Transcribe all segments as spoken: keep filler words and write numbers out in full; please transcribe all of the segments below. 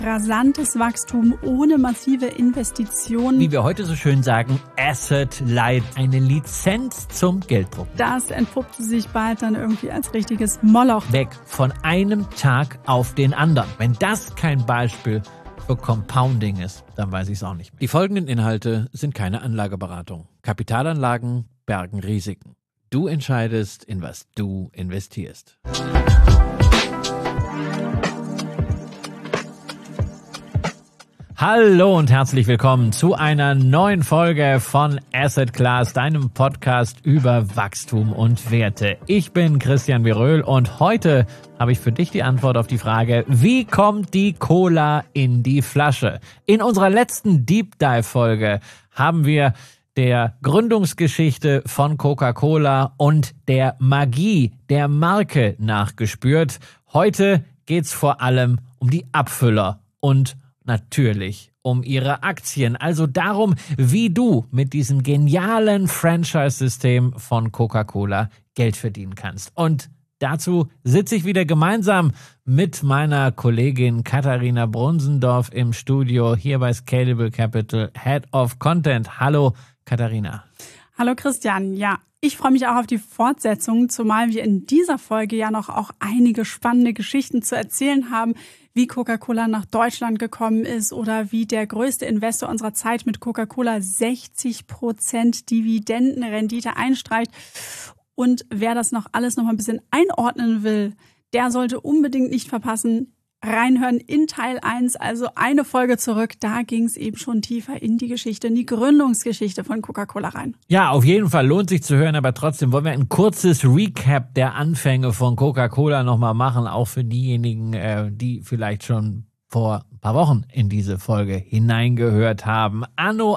Rasantes Wachstum ohne massive Investitionen. Wie wir heute so schön sagen, Asset Light, eine Lizenz zum Gelddruck. Das entpuppte sich bald dann irgendwie als richtiges Moloch. Weg von einem Tag auf den anderen. Wenn das kein Beispiel für Compounding ist, dann weiß ich es auch nicht mehr. Die folgenden Inhalte sind keine Anlageberatung. Kapitalanlagen bergen Risiken. Du entscheidest, in was du investierst. Hallo und herzlich willkommen zu einer neuen Folge von Asset Class, deinem Podcast über Wachstum und Werte. Ich bin Christian Biröhl und heute habe ich für dich die Antwort auf die Frage, wie kommt die Cola in die Flasche? In unserer letzten Deep Dive Folge haben wir der Gründungsgeschichte von Coca-Cola und der Magie der Marke nachgespürt. Heute geht's vor allem um die Abfüller und natürlich um ihre Aktien, also darum, wie du mit diesem genialen Franchise-System von Coca-Cola Geld verdienen kannst. Und dazu sitze ich wieder gemeinsam mit meiner Kollegin Katharina Brunsendorf im Studio, hier bei Scalable Capital, Head of Content. Hallo Katharina. Hallo Christian, ja. Ich freue mich auch auf die Fortsetzung, zumal wir in dieser Folge ja noch auch einige spannende Geschichten zu erzählen haben, wie Coca-Cola nach Deutschland gekommen ist oder wie der größte Investor unserer Zeit mit Coca-Cola sechzig Prozent Dividendenrendite einstreicht. Und wer das noch alles noch mal ein bisschen einordnen will, der sollte unbedingt nicht verpassen, reinhören in Teil eins, also eine Folge zurück. Da ging es eben schon tiefer in die Geschichte, in die Gründungsgeschichte von Coca-Cola rein. Ja, auf jeden Fall lohnt sich zu hören, aber trotzdem wollen wir ein kurzes Recap der Anfänge von Coca-Cola nochmal machen, auch für diejenigen, äh, die vielleicht schon vor ein paar Wochen in diese Folge hineingehört haben. Anno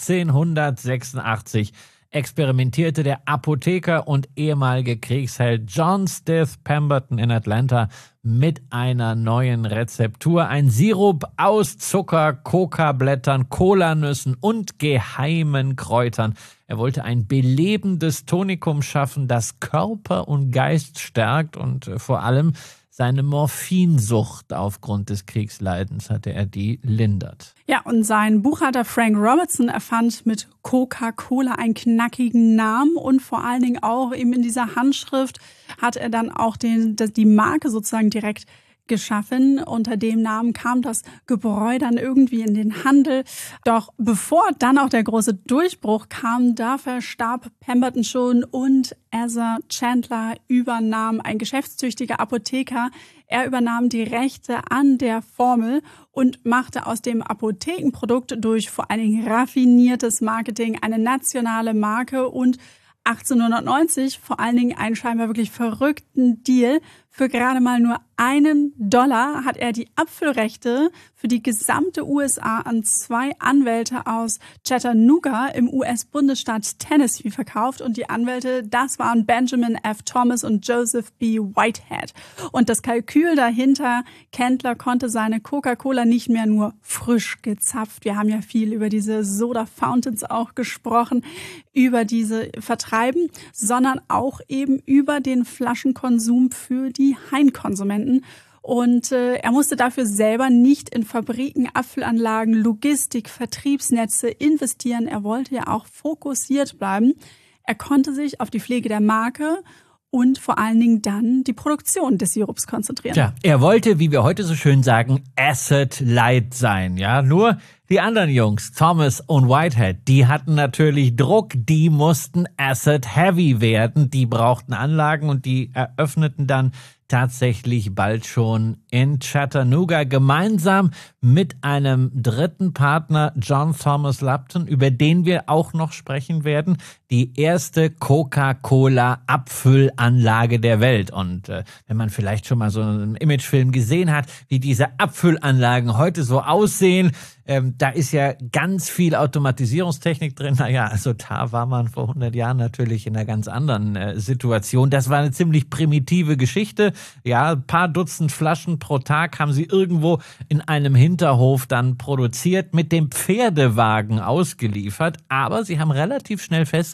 achtzehnhundertsechsundachtzig experimentierte der Apotheker und ehemalige Kriegsheld John Stith Pemberton in Atlanta mit einer neuen Rezeptur. Ein Sirup aus Zucker, Coca-Blättern, Kolanüssen und geheimen Kräutern. Er wollte ein belebendes Tonikum schaffen, das Körper und Geist stärkt und äh, vor allem seine Morphinsucht aufgrund des Kriegsleidens hatte er die lindert. Ja, und sein Buchhalter Frank Robertson erfand mit Coca-Cola einen knackigen Namen und vor allen Dingen auch eben in dieser Handschrift hat er dann auch den, die Marke sozusagen direkt geschaffen. Unter dem Namen kam das Gebräu dann irgendwie in den Handel. Doch bevor dann auch der große Durchbruch kam, da verstarb Pemberton schon und Asa Chandler übernahm, ein geschäftstüchtiger Apotheker. Er übernahm die Rechte an der Formel und machte aus dem Apothekenprodukt durch vor allen Dingen raffiniertes Marketing eine nationale Marke und achtzehnhundertneunzig vor allen Dingen einen scheinbar wirklich verrückten Deal. Für gerade mal nur einen Dollar hat er die Apfelrechte für die gesamte U S A an zwei Anwälte aus Chattanooga im U S-Bundesstaat Tennessee verkauft. Und die Anwälte, das waren Benjamin F. Thomas und Joseph B. Whitehead. Und das Kalkül dahinter, Candler konnte seine Coca-Cola nicht mehr nur frisch gezapft. Wir haben ja viel über diese Soda-Fountains auch gesprochen, über diese vertreiben, sondern auch eben über den Flaschenkonsum für die Heimkonsumenten. Und äh, er musste dafür selber nicht in Fabriken, Apfelanlagen, Logistik, Vertriebsnetze investieren. Er wollte ja auch fokussiert bleiben. Er konnte sich auf die Pflege der Marke und vor allen Dingen dann die Produktion des Sirups konzentrieren. Tja, er wollte, wie wir heute so schön sagen, Asset Light sein. Ja, nur die anderen Jungs, Thomas und Whitehead, die hatten natürlich Druck, die mussten Asset Heavy werden, die brauchten Anlagen und die eröffneten dann tatsächlich bald schon in Chattanooga gemeinsam mit einem dritten Partner, John Thomas Lupton, über den wir auch noch sprechen werden, die erste Coca-Cola-Abfüllanlage der Welt. Und äh, wenn man vielleicht schon mal so einen Imagefilm gesehen hat, wie diese Abfüllanlagen heute so aussehen, ähm, da ist ja ganz viel Automatisierungstechnik drin. Naja, also da war man vor hundert Jahren natürlich in einer ganz anderen äh, Situation. Das war eine ziemlich primitive Geschichte. Ja, ein paar Dutzend Flaschen pro Tag haben sie irgendwo in einem Hinterhof dann produziert, mit dem Pferdewagen ausgeliefert. Aber sie haben relativ schnell festgestellt,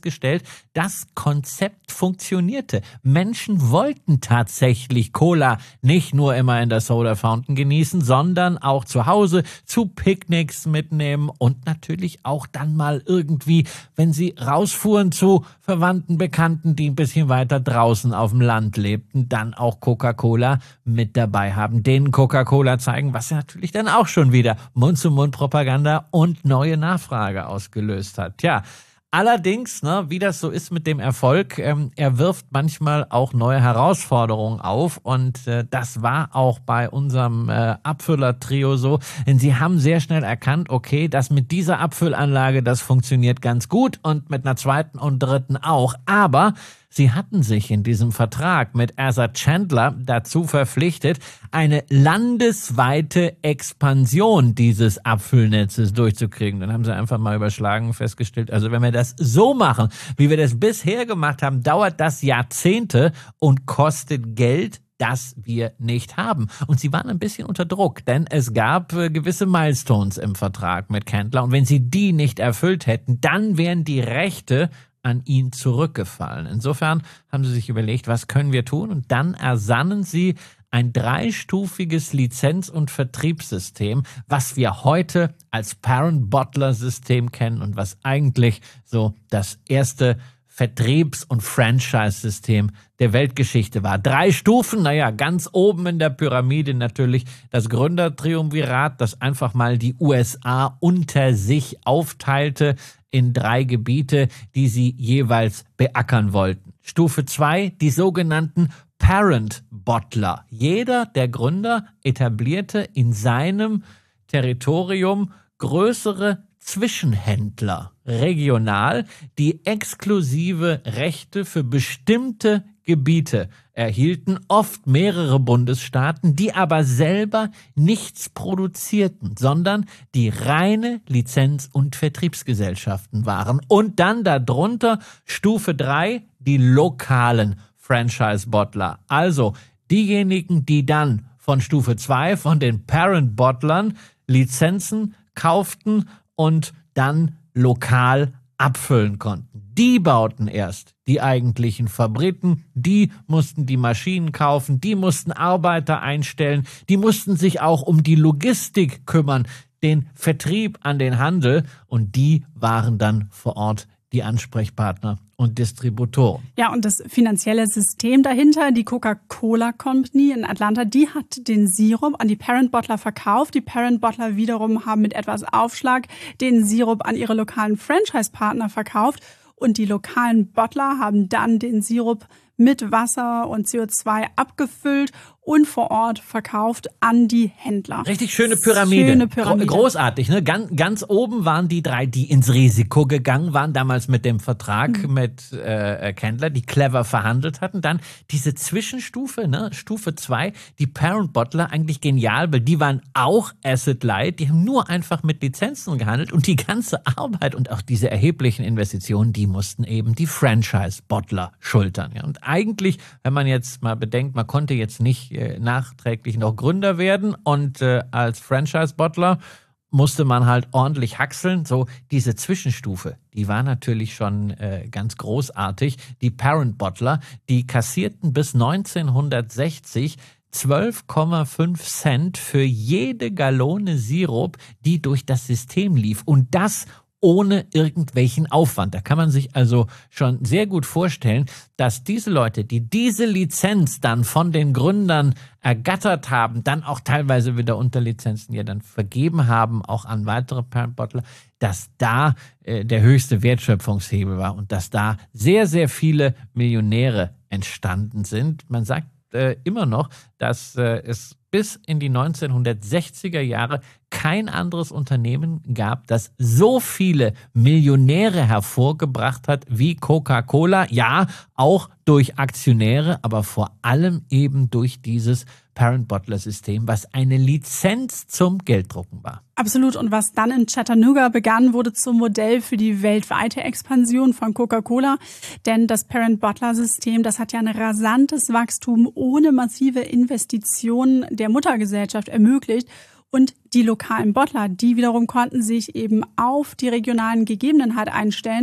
festgestellt, das Konzept funktionierte. Menschen wollten tatsächlich Cola nicht nur immer in der Soda Fountain genießen, sondern auch zu Hause zu Picknicks mitnehmen und natürlich auch dann mal irgendwie, wenn sie rausfuhren zu Verwandten, Bekannten, die ein bisschen weiter draußen auf dem Land lebten, dann auch Coca-Cola mit dabei haben. Denen Coca-Cola zeigen, was ja natürlich dann auch schon wieder Mund-zu-Mund-Propaganda und neue Nachfrage ausgelöst hat. Tja, allerdings, ne, wie das so ist mit dem Erfolg, ähm, er wirft manchmal auch neue Herausforderungen auf und äh, das war auch bei unserem äh, Abfüller-Trio so, denn sie haben sehr schnell erkannt, okay, das mit dieser Abfüllanlage, das funktioniert ganz gut und mit einer zweiten und dritten auch, aber sie hatten sich in diesem Vertrag mit Ersat Chandler dazu verpflichtet, eine landesweite Expansion dieses Abfüllnetzes durchzukriegen. Dann haben sie einfach mal überschlagen, festgestellt, also wenn wir das so machen, wie wir das bisher gemacht haben, dauert das Jahrzehnte und kostet Geld, das wir nicht haben. Und sie waren ein bisschen unter Druck, denn es gab äh, gewisse Milestones im Vertrag mit Chandler und wenn sie die nicht erfüllt hätten, dann wären die Rechte an ihn zurückgefallen. Insofern haben sie sich überlegt, was können wir tun? Und dann ersannen sie ein dreistufiges Lizenz- und Vertriebssystem, was wir heute als Parent-Bottler-System kennen und was eigentlich so das erste Vertriebs- und Franchise-System der Weltgeschichte war. Drei Stufen, naja, ganz oben in der Pyramide natürlich das Gründertriumvirat, das einfach mal die U S A unter sich aufteilte in drei Gebiete, die sie jeweils beackern wollten. Stufe zwei, die sogenannten Parent-Bottler. Jeder der Gründer etablierte in seinem Territorium größere Zwischenhändler regional, die exklusive Rechte für bestimmte Gebiete erhielten, oft mehrere Bundesstaaten, die aber selber nichts produzierten, sondern die reine Lizenz- und Vertriebsgesellschaften waren. Und dann darunter Stufe drei, die lokalen Franchise-Bottler. Also diejenigen, die dann von Stufe zwei, von den Parent-Bottlern, Lizenzen kauften und dann lokal abfüllen konnten. Die bauten erst die eigentlichen Fabriken, die mussten die Maschinen kaufen, die mussten Arbeiter einstellen, die mussten sich auch um die Logistik kümmern, den Vertrieb an den Handel und die waren dann vor Ort die Ansprechpartner und Distributoren. Ja, und das finanzielle System dahinter, die Coca-Cola Company in Atlanta, die hat den Sirup an die Parent-Bottler verkauft. Die Parent-Bottler wiederum haben mit etwas Aufschlag den Sirup an ihre lokalen Franchise-Partner verkauft. Und die lokalen Bottler haben dann den Sirup mit Wasser und C O zwei abgefüllt und vor Ort verkauft an die Händler. Richtig schöne Pyramide. Schöne Pyramide. Großartig, ne? Ganz, ganz oben waren die drei, die ins Risiko gegangen waren, damals mit dem Vertrag mhm. mit äh, Chandler, die clever verhandelt hatten. Dann diese Zwischenstufe, ne? Stufe zwei, die Parent-Bottler, eigentlich genial, weil die waren auch Asset-Light, die haben nur einfach mit Lizenzen gehandelt und die ganze Arbeit und auch diese erheblichen Investitionen, die mussten eben die Franchise-Bottler schultern. Ja? Und eigentlich, wenn man jetzt mal bedenkt, man konnte jetzt nicht äh, nachträglich noch Gründer werden und äh, als Franchise-Bottler musste man halt ordentlich hackseln. So diese Zwischenstufe, die war natürlich schon äh, ganz großartig. Die Parent-Bottler, die kassierten bis neunzehnhundertsechzig zwölf Komma fünf Cent für jede Gallone Sirup, die durch das System lief. Und das ohne irgendwelchen Aufwand. Da kann man sich also schon sehr gut vorstellen, dass diese Leute, die diese Lizenz dann von den Gründern ergattert haben, dann auch teilweise wieder Unterlizenzen ja dann vergeben haben, auch an weitere Parent-Bottler, dass da äh, der höchste Wertschöpfungshebel war und dass da sehr, sehr viele Millionäre entstanden sind. Man sagt äh, immer noch, dass äh, es bis in die neunzehnhundertsechziger Jahre kein anderes Unternehmen gab, das so viele Millionäre hervorgebracht hat wie Coca-Cola. Ja, auch durch Aktionäre, aber vor allem eben durch dieses Parent-Bottler-System, was eine Lizenz zum Gelddrucken war. Absolut. Und was dann in Chattanooga begann, wurde zum Modell für die weltweite Expansion von Coca-Cola. Denn das Parent-Bottler-System, das hat ja ein rasantes Wachstum ohne massive Investitionen der Muttergesellschaft ermöglicht. Und die lokalen Bottler, die wiederum konnten sich eben auf die regionalen Gegebenheiten einstellen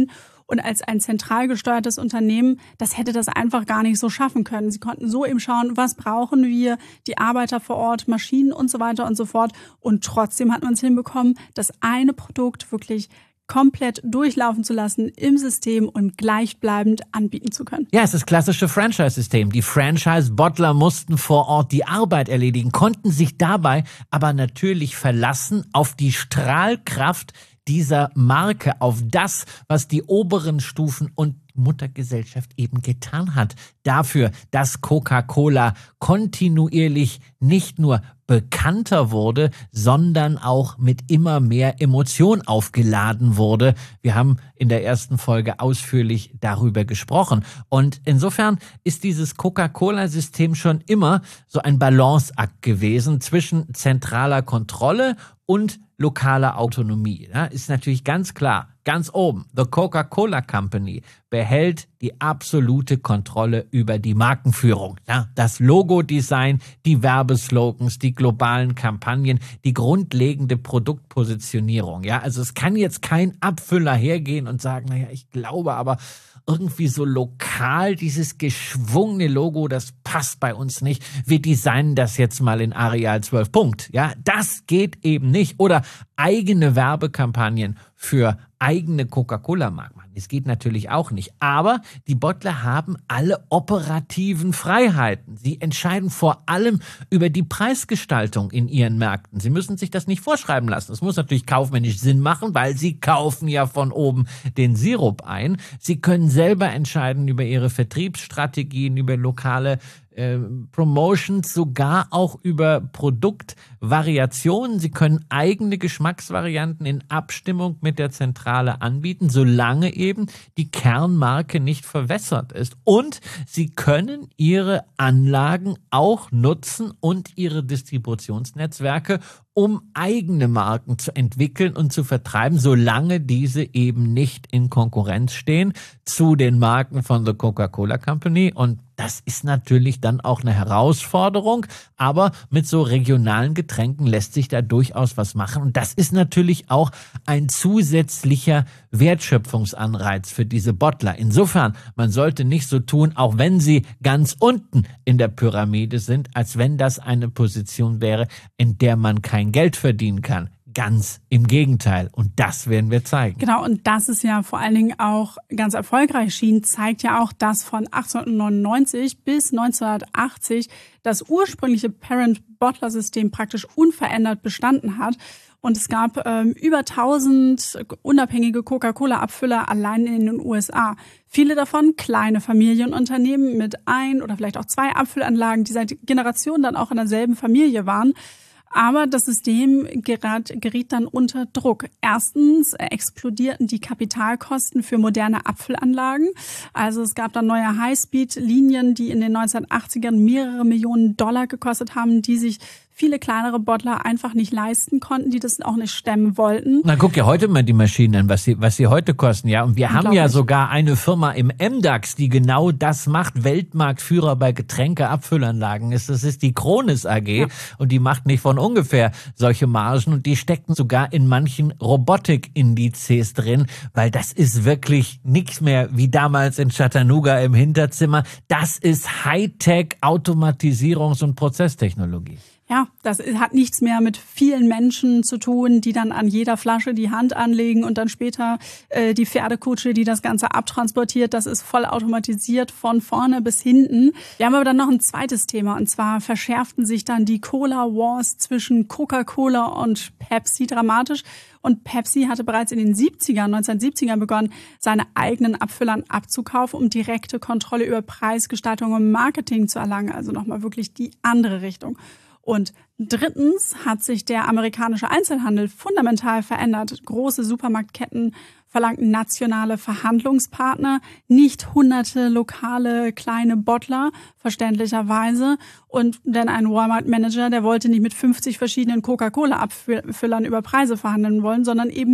Und als ein zentral gesteuertes Unternehmen, das hätte das einfach gar nicht so schaffen können. Sie konnten so eben schauen, was brauchen wir, die Arbeiter vor Ort, Maschinen und so weiter und so fort. Und trotzdem hat man es hinbekommen, das eine Produkt wirklich komplett durchlaufen zu lassen im System und gleichbleibend anbieten zu können. Ja, es ist das klassische Franchise-System. Die Franchise-Bottler mussten vor Ort die Arbeit erledigen, konnten sich dabei aber natürlich verlassen auf die Strahlkraft dieser Marke, auf das, was die oberen Stufen und Muttergesellschaft eben getan hat. Dafür, dass Coca-Cola kontinuierlich nicht nur bekannter wurde, sondern auch mit immer mehr Emotion aufgeladen wurde. Wir haben in der ersten Folge ausführlich darüber gesprochen. Und insofern ist dieses Coca-Cola-System schon immer so ein Balanceakt gewesen zwischen zentraler Kontrolle und lokaler Autonomie. Ja, ist natürlich ganz klar, ganz oben, The Coca-Cola Company behält die absolute Kontrolle über die Markenführung. Ja, das Logodesign, die Werbeslogans, die globalen Kampagnen, die grundlegende Produktpositionierung. Ja, also es kann jetzt kein Abfüller hergehen und sagen, naja, ich glaube aber irgendwie so lokal dieses geschwungene Logo, das passt bei uns nicht. Wir designen das jetzt mal in Arial zwölf Punkt. Ja, das geht eben nicht. Oder eigene Werbekampagnen für eigene Coca-Cola-Marken. Das geht natürlich auch nicht. Aber die Bottler haben alle operativen Freiheiten. Sie entscheiden vor allem über die Preisgestaltung in ihren Märkten. Sie müssen sich das nicht vorschreiben lassen. Es muss natürlich kaufmännisch Sinn machen, weil sie kaufen ja von oben den Sirup ein. Sie können selber entscheiden über ihre Vertriebsstrategien, über lokale äh, Promotions, sogar auch über Produktvariationen. Sie können eigene Geschmacksvarianten in Abstimmung mit der Zentrale anbieten, solange eben die Kernmarke nicht verwässert ist. Und sie können ihre Anlagen auch nutzen und ihre Distributionsnetzwerke, um eigene Marken zu entwickeln und zu vertreiben, solange diese eben nicht in Konkurrenz stehen zu den Marken von The Coca-Cola Company. Und das ist natürlich dann auch eine Herausforderung, aber mit so regionalen Getränken lässt sich da durchaus was machen. Und das ist natürlich auch ein zusätzlicher Wertschöpfungsanreiz für diese Bottler. Insofern, man sollte nicht so tun, auch wenn sie ganz unten in der Pyramide sind, als wenn das eine Position wäre, in der man kein Geld verdienen kann. Ganz im Gegenteil. Und das werden wir zeigen. Genau, und das ist ja vor allen Dingen auch ganz erfolgreich schien, zeigt ja auch, dass von achtzehnhundertneunundneunzig bis neunzehnhundertachtzig das ursprüngliche Parent-Bottler-System praktisch unverändert bestanden hat. Und es gab ähm, über tausend unabhängige Coca-Cola-Abfüller allein in den U S A. Viele davon kleine Familienunternehmen mit ein oder vielleicht auch zwei Abfüllanlagen, die seit Generationen dann auch in derselben Familie waren. Aber das System geriet, geriet dann unter Druck. Erstens explodierten die Kapitalkosten für moderne Abfüllanlagen. Also es gab dann neue Highspeed-Linien, die in den neunzehnhundertachtzigern mehrere Millionen Dollar gekostet haben, die sich viele kleinere Bottler einfach nicht leisten konnten, die das auch nicht stemmen wollten. Na, guck dir heute mal die Maschinen an, was sie, was sie heute kosten. Ja, und wir haben ja sogar eine Firma im M DAX, die genau das macht. Weltmarktführer bei Getränkeabfüllanlagen ist. Das ist die Kronis A G. Ja. Und die macht nicht von ungefähr solche Margen. Und die stecken sogar in manchen Robotik-Indizes drin, weil das ist wirklich nichts mehr wie damals in Chattanooga im Hinterzimmer. Das ist Hightech, Automatisierungs- und Prozesstechnologie. Ja, das hat nichts mehr mit vielen Menschen zu tun, die dann an jeder Flasche die Hand anlegen und dann später äh, die Pferdekutsche, die das Ganze abtransportiert. Das ist voll automatisiert von vorne bis hinten. Wir haben aber dann noch ein zweites Thema, und zwar verschärften sich dann die Cola-Wars zwischen Coca-Cola und Pepsi dramatisch. Und Pepsi hatte bereits in den siebzigern, neunzehnhundertsiebzigern begonnen, seine eigenen Abfüllern abzukaufen, um direkte Kontrolle über Preisgestaltung und Marketing zu erlangen. Also nochmal wirklich die andere Richtung. Und drittens hat sich der amerikanische Einzelhandel fundamental verändert. Große Supermarktketten verlangten nationale Verhandlungspartner, nicht hunderte lokale kleine Bottler, verständlicherweise. Und denn ein Walmart-Manager, der wollte nicht mit fünfzig verschiedenen Coca-Cola-Abfüllern über Preise verhandeln wollen, sondern eben mit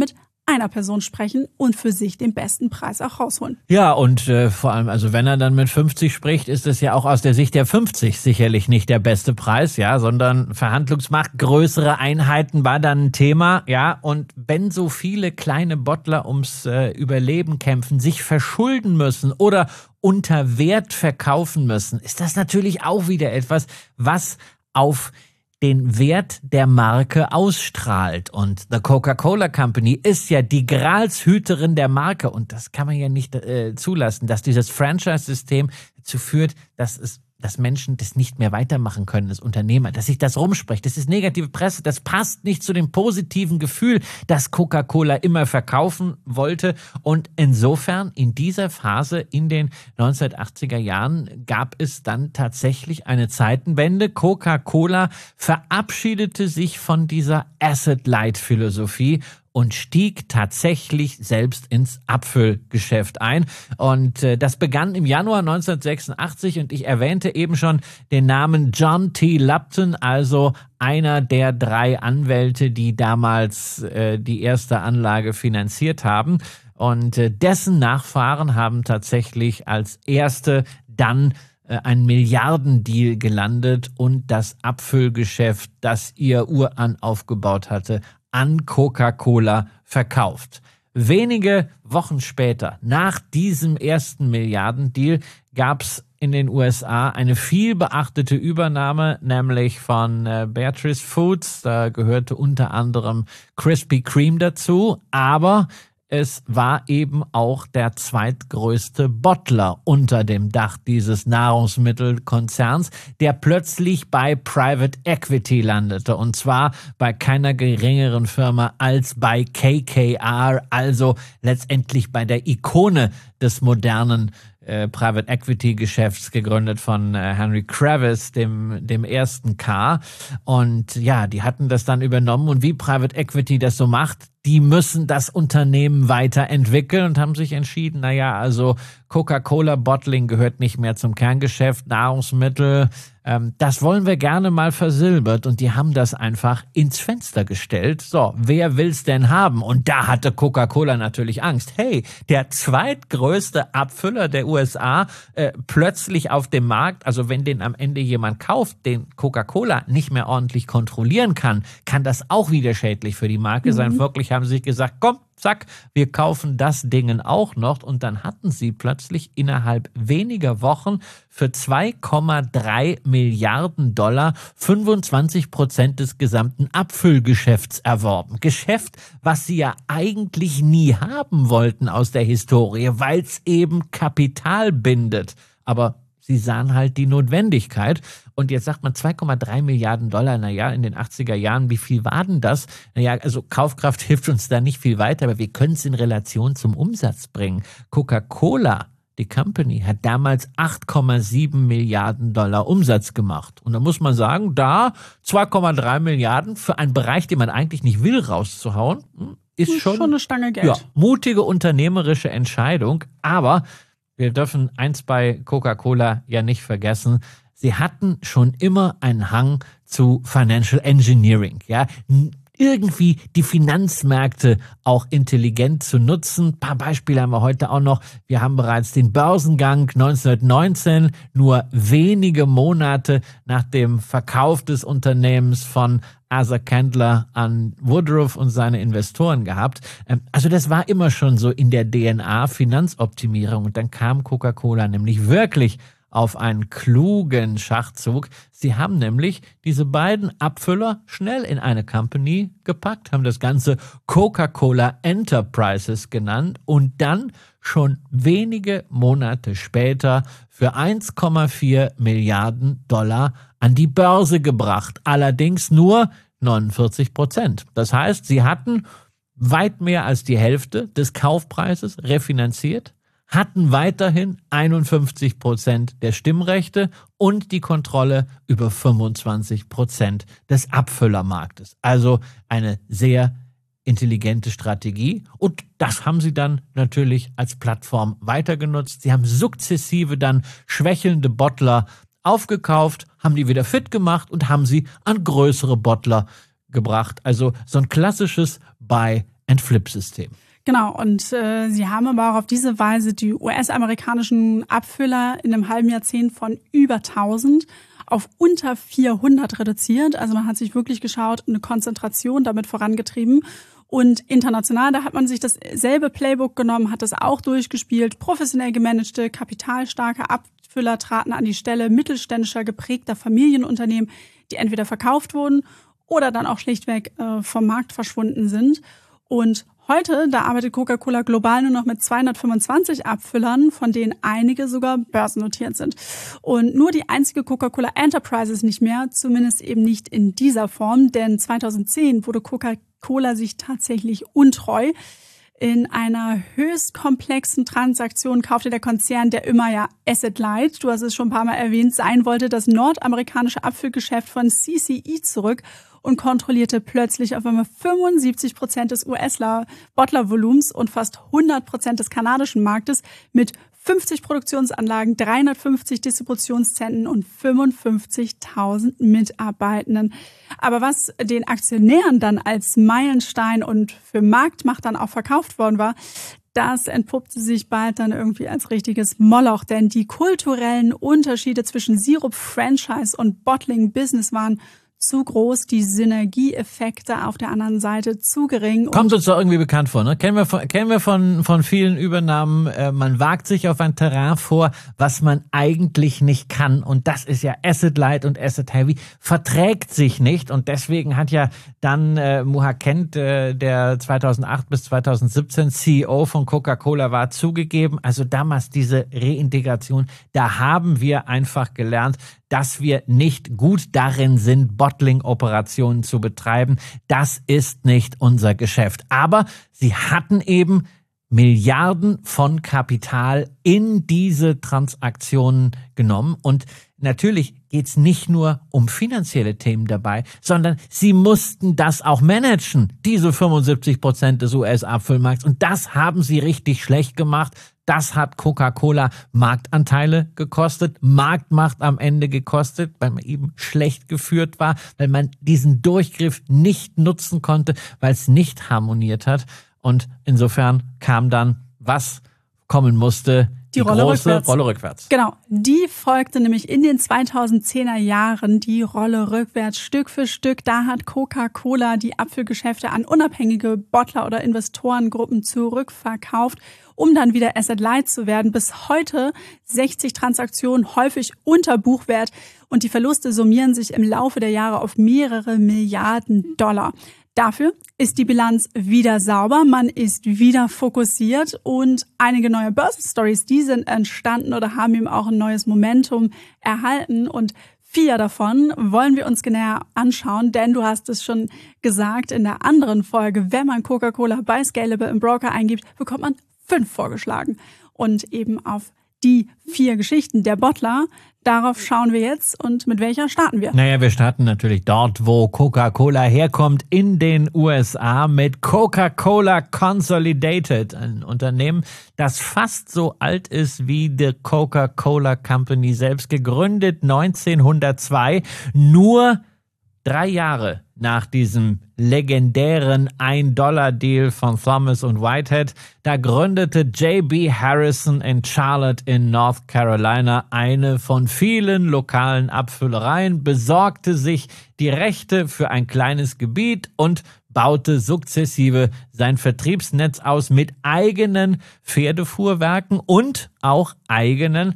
einer Person sprechen und für sich den besten Preis auch rausholen. Ja, und äh, vor allem, also wenn er dann mit fünfzig spricht, ist es ja auch aus der Sicht der fünfzig sicherlich nicht der beste Preis, ja, sondern Verhandlungsmacht, größere Einheiten war dann ein Thema, ja, und wenn so viele kleine Bottler ums äh, Überleben kämpfen, sich verschulden müssen oder unter Wert verkaufen müssen, ist das natürlich auch wieder etwas, was auf den Wert der Marke ausstrahlt. Und The Coca-Cola Company ist ja die Gralshüterin der Marke. Und das kann man ja nicht äh, zulassen, dass dieses Franchise-System dazu führt, dass es dass Menschen das nicht mehr weitermachen können als Unternehmer, dass sich das rumspricht. Das ist negative Presse, das passt nicht zu dem positiven Gefühl, das Coca-Cola immer verkaufen wollte. Und insofern in dieser Phase in den neunzehnhundertachtziger Jahren gab es dann tatsächlich eine Zeitenwende. Coca-Cola verabschiedete sich von dieser Asset-Light-Philosophie und stieg tatsächlich selbst ins Abfüllgeschäft ein. Und äh, das begann im Januar neunzehnhundertsechsundachtzig und ich erwähnte eben schon den Namen John T. Lupton, also einer der drei Anwälte, die damals äh, die erste Anlage finanziert haben. Und äh, dessen Nachfahren haben tatsächlich als erste dann äh, einen Milliardendeal gelandet und das Abfüllgeschäft, das ihr Uran aufgebaut hatte, an Coca-Cola verkauft. Wenige Wochen später, nach diesem ersten Milliardendeal, gab es in den U S A eine viel beachtete Übernahme, nämlich von äh, Beatrice Foods. Da gehörte unter anderem Krispy Kreme dazu, aber es war eben auch der zweitgrößte Bottler unter dem Dach dieses Nahrungsmittelkonzerns, der plötzlich bei Private Equity landete. Und zwar bei keiner geringeren Firma als bei K K R, also letztendlich bei der Ikone des modernen äh, Private Equity Geschäfts, gegründet von äh, Henry Kravis, dem, dem ersten K. Und ja, die hatten das dann übernommen. Und wie Private Equity das so macht, die müssen das Unternehmen weiterentwickeln und haben sich entschieden, naja, also Coca-Cola Bottling gehört nicht mehr zum Kerngeschäft, Nahrungsmittel, ähm, das wollen wir gerne mal versilbert, und die haben das einfach ins Fenster gestellt. So, wer will's denn haben? Und da hatte Coca-Cola natürlich Angst. Hey, der zweitgrößte Abfüller der U S A äh, plötzlich auf dem Markt, also wenn den am Ende jemand kauft, den Coca-Cola nicht mehr ordentlich kontrollieren kann, kann das auch wieder schädlich für die Marke sein. Mhm. Wirklich haben sie sich gesagt, komm, zack, wir kaufen das Ding auch noch. Und dann hatten sie plötzlich innerhalb weniger Wochen für zwei Komma drei Milliarden Dollar fünfundzwanzig Prozent des gesamten Abfüllgeschäfts erworben. Geschäft, was sie ja eigentlich nie haben wollten aus der Historie, weil es eben Kapital bindet. Aber sie sahen halt die Notwendigkeit. Und jetzt sagt man zwei Komma drei Milliarden Dollar, naja, in den achtziger Jahren, wie viel war denn das? Naja, also Kaufkraft hilft uns da nicht viel weiter, aber wir können es in Relation zum Umsatz bringen. Coca-Cola, die Company, hat damals acht Komma sieben Milliarden Dollar Umsatz gemacht. Und da muss man sagen, da zwei Komma drei Milliarden für einen Bereich, den man eigentlich nicht will, rauszuhauen, ist schon, schon eine Stange Geld. Ja, mutige unternehmerische Entscheidung. Aber wir dürfen eins bei Coca-Cola ja nicht vergessen: Sie hatten schon immer einen Hang zu Financial Engineering, ja, irgendwie die Finanzmärkte auch intelligent zu nutzen. Ein paar Beispiele haben wir heute auch noch. Wir haben bereits den Börsengang neunzehnhundertneunzehn, nur wenige Monate nach dem Verkauf des Unternehmens von Arthur Candler an Woodruff und seine Investoren gehabt. Also das war immer schon so in der D N A, Finanzoptimierung. Und dann kam Coca-Cola nämlich wirklich auf einen klugen Schachzug. Sie haben nämlich diese beiden Abfüller schnell in eine Company gepackt, haben das Ganze Coca-Cola Enterprises genannt und dann schon wenige Monate später für eins Komma vier Milliarden Dollar an die Börse gebracht. Allerdings nur neunundvierzig Prozent. Das heißt, sie hatten weit mehr als die Hälfte des Kaufpreises refinanziert, hatten weiterhin einundfünfzig Prozent der Stimmrechte und die Kontrolle über fünfundzwanzig Prozent des Abfüllermarktes. Also eine sehr intelligente Strategie, und das haben sie dann natürlich als Plattform weitergenutzt. Sie haben sukzessive dann schwächelnde Bottler aufgekauft, haben die wieder fit gemacht und haben sie an größere Bottler gebracht. Also so ein klassisches Buy Fill-and-Flip-System. Genau, und äh, sie haben aber auch auf diese Weise die U S-amerikanischen Abfüller in einem halben Jahrzehnt von über tausend auf unter vierhundert reduziert. Also man hat sich wirklich geschaut, eine Konzentration damit vorangetrieben. Und international, da hat man sich dasselbe Playbook genommen, hat das auch durchgespielt. Professionell gemanagte, kapitalstarke Abfüller traten an die Stelle mittelständischer, geprägter Familienunternehmen, die entweder verkauft wurden oder dann auch schlichtweg äh, vom Markt verschwunden sind. Und heute, da arbeitet Coca-Cola global nur noch mit zweihundertfünfundzwanzig Abfüllern, von denen einige sogar börsennotiert sind. Und nur die einzige Coca-Cola Enterprises nicht mehr, zumindest eben nicht in dieser Form, denn zweitausendzehn wurde Coca-Cola sich tatsächlich untreu. In einer höchst komplexen Transaktion kaufte der Konzern, der immer ja Asset Light, du hast es schon ein paar Mal erwähnt, sein wollte, das nordamerikanische Abfüllgeschäft von C C E zurück und kontrollierte plötzlich auf einmal fünfundsiebzig Prozent des U S-Bottler-Volumens und fast hundert Prozent des kanadischen Marktes mit fünfzig Produktionsanlagen, dreihundertfünfzig Distributionszentren und fünfundfünfzigtausend Mitarbeitenden. Aber was den Aktionären dann als Meilenstein und für Marktmacht dann auch verkauft worden war, das entpuppte sich bald dann irgendwie als richtiges Moloch, denn die kulturellen Unterschiede zwischen Sirup-Franchise und Bottling-Business waren zu groß, die Synergieeffekte auf der anderen Seite zu gering. Kommt uns doch irgendwie bekannt vor, ne? Kennen wir von, kennen wir von, von vielen Übernahmen. Äh, man wagt sich auf ein Terrain vor, was man eigentlich nicht kann. Und das ist ja Asset Light und Asset Heavy. Verträgt sich nicht. Und deswegen hat ja dann äh, Muhar Kent, äh, der zweitausendacht bis zweitausendsiebzehn C E O von Coca-Cola war, zugegeben. Also damals diese Reintegration, da haben wir einfach gelernt, dass wir nicht gut darin sind, Bottling-Operationen zu betreiben. Das ist nicht unser Geschäft. Aber sie hatten eben Milliarden von Kapital in diese Transaktionen genommen. Und natürlich geht's nicht nur um finanzielle Themen dabei, sondern sie mussten das auch managen, diese fünfundsiebzig Prozent des U S-Abfüllmarkts. Und das haben sie richtig schlecht gemacht. Das hat Coca-Cola Marktanteile gekostet, Marktmacht am Ende gekostet, weil man eben schlecht geführt war, weil man diesen Durchgriff nicht nutzen konnte, weil es nicht harmoniert hat. Und insofern kam dann, was kommen musste, die, die Rolle große rückwärts. Rolle rückwärts. Genau, die folgte nämlich in den zweitausendzehner Jahren, die Rolle rückwärts, Stück für Stück. Da hat Coca-Cola die Abfüllgeschäfte an unabhängige Bottler oder Investorengruppen zurückverkauft, um dann wieder Asset Light zu werden. Bis heute sechzig Transaktionen, häufig unter Buchwert. Und die Verluste summieren sich im Laufe der Jahre auf mehrere Milliarden Dollar. Dafür ist die Bilanz wieder sauber, man ist wieder fokussiert und einige neue Börsenstories, die sind entstanden oder haben ihm auch ein neues Momentum erhalten. Und vier davon wollen wir uns genauer anschauen, denn du hast es schon gesagt in der anderen Folge, wenn man Coca-Cola bei Scalable im Broker eingibt, bekommt man fünf vorgeschlagen. Und eben auf die vier Geschichten der Bottler, darauf schauen wir jetzt. Und mit welcher starten wir? Naja, wir starten natürlich dort, wo Coca-Cola herkommt, in den U S A mit Coca-Cola Consolidated, ein Unternehmen, das fast so alt ist wie die Coca-Cola Company selbst, gegründet neunzehnhundertzwei, nur drei Jahre nach diesem legendären ein-Dollar-Deal von Thomas und Whitehead. Da gründete J B Harrison in Charlotte in North Carolina eine von vielen lokalen Abfüllereien, besorgte sich die Rechte für ein kleines Gebiet und baute sukzessive sein Vertriebsnetz aus mit eigenen Pferdefuhrwerken und auch eigenen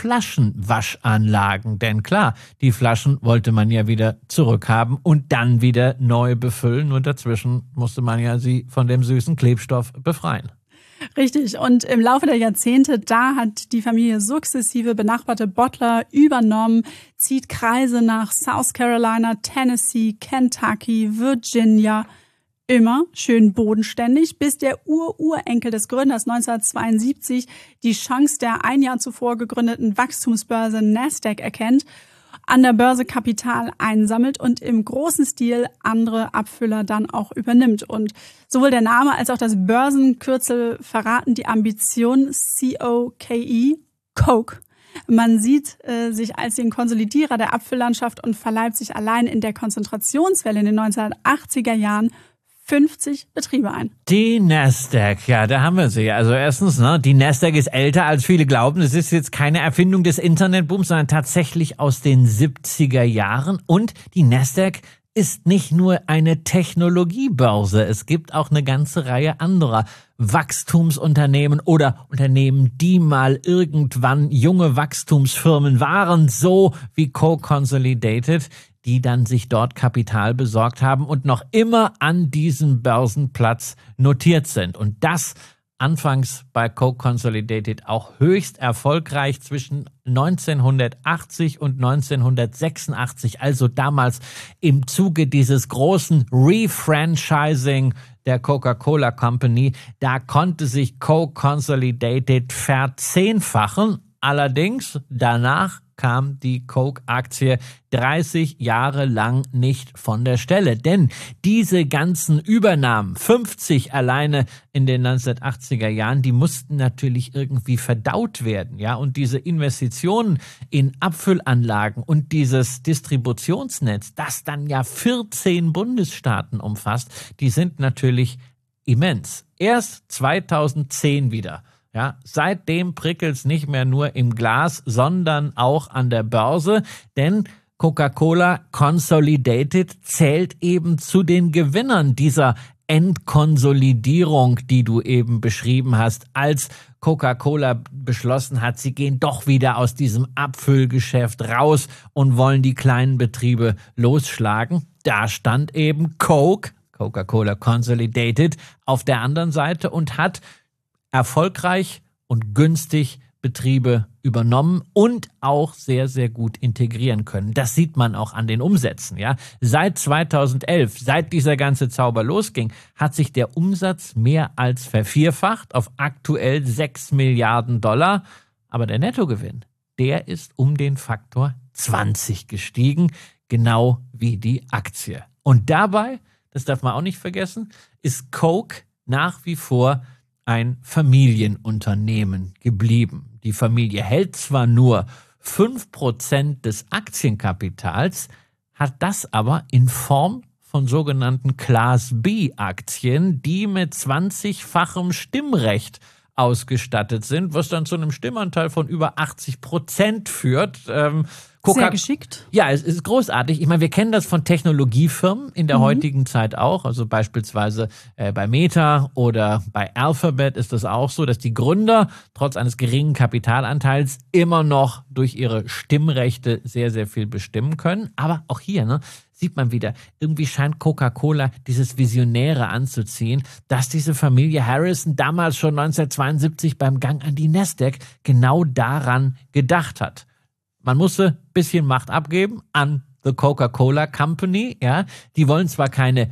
Flaschenwaschanlagen. Denn klar, die Flaschen wollte man ja wieder zurückhaben und dann wieder neu befüllen. Und dazwischen musste man ja sie von dem süßen Klebstoff befreien. Richtig. Und im Laufe der Jahrzehnte, da hat die Familie sukzessive benachbarte Bottler übernommen, zieht Kreise nach South Carolina, Tennessee, Kentucky, Virginia. Immer schön bodenständig, bis der Ur-Urenkel des Gründers neunzehnhundertzweiundsiebzig die Chance der ein Jahr zuvor gegründeten Wachstumsbörse Nasdaq erkennt, an der Börse Kapital einsammelt und im großen Stil andere Abfüller dann auch übernimmt. Und sowohl der Name als auch das Börsenkürzel verraten die Ambition C O K E, Coke. Man sieht äh, sich als den Konsolidierer der Abfülllandschaft und verleibt sich allein in der Konzentrationswelle in den neunzehnhundertachtziger Jahren fünfzig Betriebe ein. Die Nasdaq, ja, da haben wir sie. Also erstens, ne, die Nasdaq ist älter, als viele glauben. Es ist jetzt keine Erfindung des Internetbooms, sondern tatsächlich aus den siebziger Jahren. Und die Nasdaq ist nicht nur eine Technologiebörse. Es gibt auch eine ganze Reihe anderer Wachstumsunternehmen oder Unternehmen, die mal irgendwann junge Wachstumsfirmen waren, so wie Co-Consolidated, die dann sich dort Kapital besorgt haben und noch immer an diesem Börsenplatz notiert sind. Und das anfangs bei Co-Consolidated auch höchst erfolgreich zwischen neunzehnhundertachtzig und neunzehnhundertsechsundachtzig, also damals im Zuge dieses großen Refranchising der Coca-Cola Company. Da konnte sich Co-Consolidated verzehnfachen. Allerdings danach kam die Coke-Aktie dreißig Jahre lang nicht von der Stelle. Denn diese ganzen Übernahmen, fünfzig alleine in den neunzehnhundertachtziger Jahren, die mussten natürlich irgendwie verdaut werden. Ja, und diese Investitionen in Abfüllanlagen und dieses Distributionsnetz, das dann ja vierzehn Bundesstaaten umfasst, die sind natürlich immens. Erst zweitausendzehn wieder. Ja, seitdem prickelt's nicht mehr nur im Glas, sondern auch an der Börse, denn Coca-Cola Consolidated zählt eben zu den Gewinnern dieser Endkonsolidierung, die du eben beschrieben hast, als Coca-Cola beschlossen hat, sie gehen doch wieder aus diesem Abfüllgeschäft raus und wollen die kleinen Betriebe losschlagen. Da stand eben Coke, Coca-Cola Consolidated, auf der anderen Seite und hat erfolgreich und günstig Betriebe übernommen und auch sehr, sehr gut integrieren können. Das sieht man auch an den Umsätzen. Ja, seit zweitausendelf, seit dieser ganze Zauber losging, hat sich der Umsatz mehr als vervierfacht auf aktuell sechs Milliarden Dollar. Aber der Nettogewinn, der ist um den Faktor zwanzig gestiegen, genau wie die Aktie. Und dabei, das darf man auch nicht vergessen, ist Coke nach wie vor ein Familienunternehmen geblieben. Die Familie hält zwar nur fünf Prozent des Aktienkapitals, hat das aber in Form von sogenannten Class B-Aktien, die mit zwanzigfachem Stimmrecht ausgestattet sind, was dann zu einem Stimmanteil von über achtzig Prozent führt. Ähm, Coca- Sehr geschickt. Ja, es ist großartig. Ich meine, wir kennen das von Technologiefirmen in der mhm. heutigen Zeit auch. Also beispielsweise äh, bei Meta oder bei Alphabet ist das auch so, dass die Gründer trotz eines geringen Kapitalanteils immer noch durch ihre Stimmrechte sehr, sehr viel bestimmen können. Aber auch hier, ne, sieht man wieder, irgendwie scheint Coca-Cola dieses Visionäre anzuziehen, dass diese Familie Harrison damals schon neunzehnhundertzweiundsiebzig beim Gang an die Nasdaq genau daran gedacht hat. Man musste ein bisschen Macht abgeben an The Coca-Cola Company. Ja, die wollen zwar keine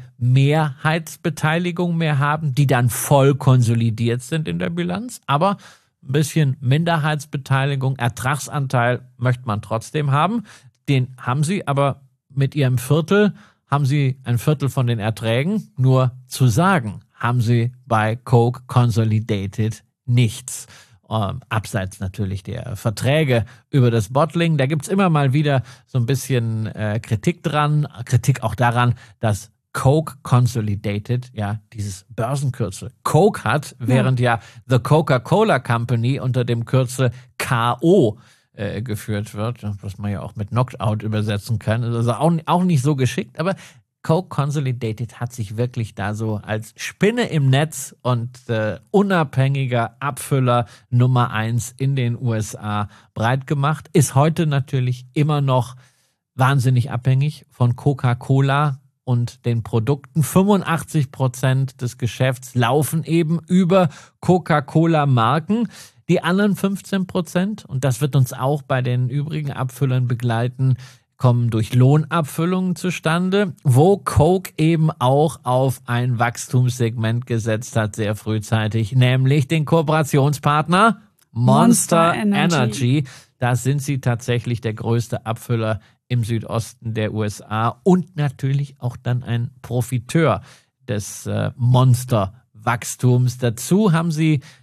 Mehrheitsbeteiligung mehr haben, die dann voll konsolidiert sind in der Bilanz, aber ein bisschen Minderheitsbeteiligung, Ertragsanteil möchte man trotzdem haben. Den haben sie, aber mit ihrem Viertel haben sie ein Viertel von den Erträgen. Nur zu sagen, haben sie bei Coke Consolidated nichts. Ähm, abseits natürlich der Verträge über das Bottling. Da gibt's immer mal wieder so ein bisschen äh, Kritik dran. Kritik auch daran, dass Coke Consolidated ja dieses Börsenkürzel Coke hat, während ja, ja The Coca-Cola Company unter dem Kürzel K O äh, geführt wird, was man ja auch mit Knockout übersetzen kann. Also auch, auch nicht so geschickt, aber Coke Consolidated hat sich wirklich da so als Spinne im Netz und äh, unabhängiger Abfüller Nummer eins in den U S A breit gemacht. Ist heute natürlich immer noch wahnsinnig abhängig von Coca-Cola und den Produkten. fünfundachtzig Prozent des Geschäfts laufen eben über Coca-Cola-Marken. Die anderen fünfzehn Prozent, und das wird uns auch bei den übrigen Abfüllern begleiten, kommen durch Lohnabfüllungen zustande, wo Coke eben auch auf ein Wachstumssegment gesetzt hat, sehr frühzeitig, nämlich den Kooperationspartner Monster, Monster Energy. Energy. Da sind sie tatsächlich der größte Abfüller im Südosten der U S A und natürlich auch dann ein Profiteur des äh, Monster-Wachstums. Dazu haben sie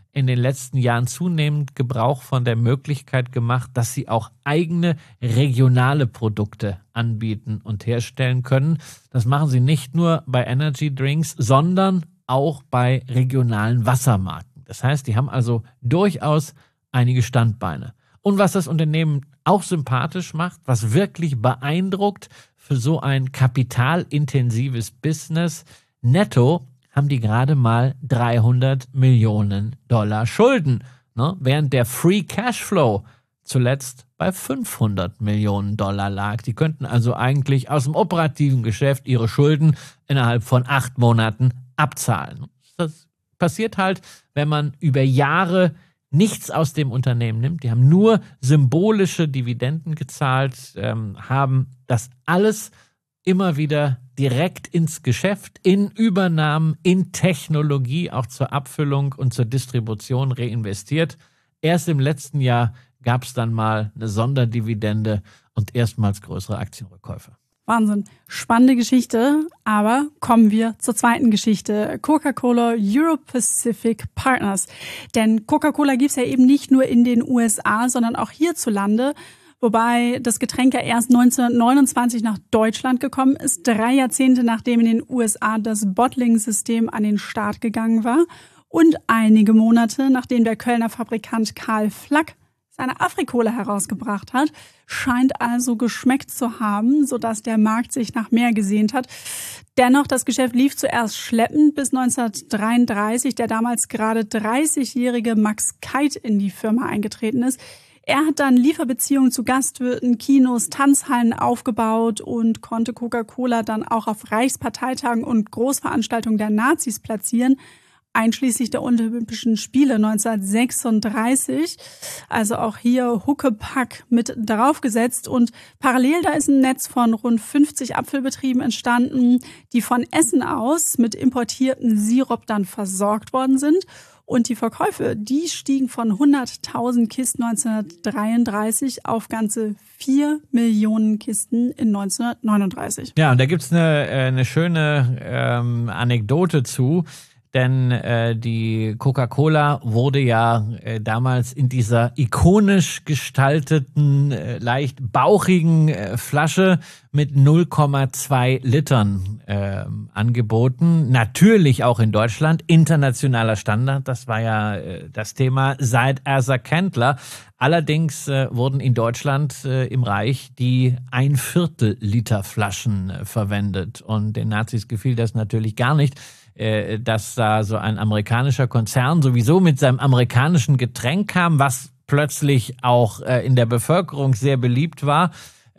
in den letzten Jahren zunehmend Gebrauch von der Möglichkeit gemacht, dass sie auch eigene regionale Produkte anbieten und herstellen können. Das machen sie nicht nur bei Energy Drinks, sondern auch bei regionalen Wassermarken. Das heißt, die haben also durchaus einige Standbeine. Und was das Unternehmen auch sympathisch macht, was wirklich beeindruckt für so ein kapitalintensives Business, netto haben die gerade mal dreihundert Millionen Dollar Schulden, ne? Während der Free Cashflow zuletzt bei fünfhundert Millionen Dollar lag. Die könnten also eigentlich aus dem operativen Geschäft ihre Schulden innerhalb von acht Monaten abzahlen. Das passiert halt, wenn man über Jahre nichts aus dem Unternehmen nimmt. Die haben nur symbolische Dividenden gezahlt, ähm, haben das alles immer wieder direkt ins Geschäft, in Übernahmen, in Technologie, auch zur Abfüllung und zur Distribution reinvestiert. Erst im letzten Jahr gab es dann mal eine Sonderdividende und erstmals größere Aktienrückkäufe. Wahnsinn. Spannende Geschichte, aber kommen wir zur zweiten Geschichte. Coca-Cola Euro-Pacific Partners. Denn Coca-Cola gibt es ja eben nicht nur in den U S A, sondern auch hierzulande. Wobei das Getränk ja erst neunzehnhundertneunundzwanzig nach Deutschland gekommen ist, drei Jahrzehnte nachdem in den U S A das Bottling-System an den Start gegangen war und einige Monate nachdem der Kölner Fabrikant Karl Flagg seine Afri-Cola herausgebracht hat, scheint also geschmeckt zu haben, sodass der Markt sich nach mehr gesehnt hat. Dennoch, das Geschäft lief zuerst schleppend bis neunzehnhundertdreiunddreißig, der damals gerade dreißigjährige Max Keidt in die Firma eingetreten ist. Er hat dann Lieferbeziehungen zu Gastwirten, Kinos, Tanzhallen aufgebaut und konnte Coca-Cola dann auch auf Reichsparteitagen und Großveranstaltungen der Nazis platzieren, einschließlich der Olympischen Spiele neunzehnhundertsechsunddreißig. Also auch hier Huckepack mit draufgesetzt. Und parallel da ist ein Netz von rund fünfzig Apfelbetrieben entstanden, die von Essen aus mit importierten Sirup dann versorgt worden sind. Und die Verkäufe, die stiegen von hunderttausend Kisten neunzehnhundertdreiunddreißig auf ganze vier Millionen Kisten in neunzehnhundertneununddreißig. Ja, und da gibt's eine, eine schöne ähm, Anekdote zu. Denn äh, die Coca-Cola wurde ja äh, damals in dieser ikonisch gestalteten, äh, leicht bauchigen äh, Flasche mit null Komma zwei Litern äh, angeboten. Natürlich auch in Deutschland, internationaler Standard, das war ja äh, das Thema seit Asa Candler. Allerdings äh, wurden in Deutschland äh, im Reich die ein Viertel Liter Flaschen äh, verwendet. Und den Nazis gefiel das natürlich gar nicht, dass da so ein amerikanischer Konzern sowieso mit seinem amerikanischen Getränk kam, was plötzlich auch in der Bevölkerung sehr beliebt war.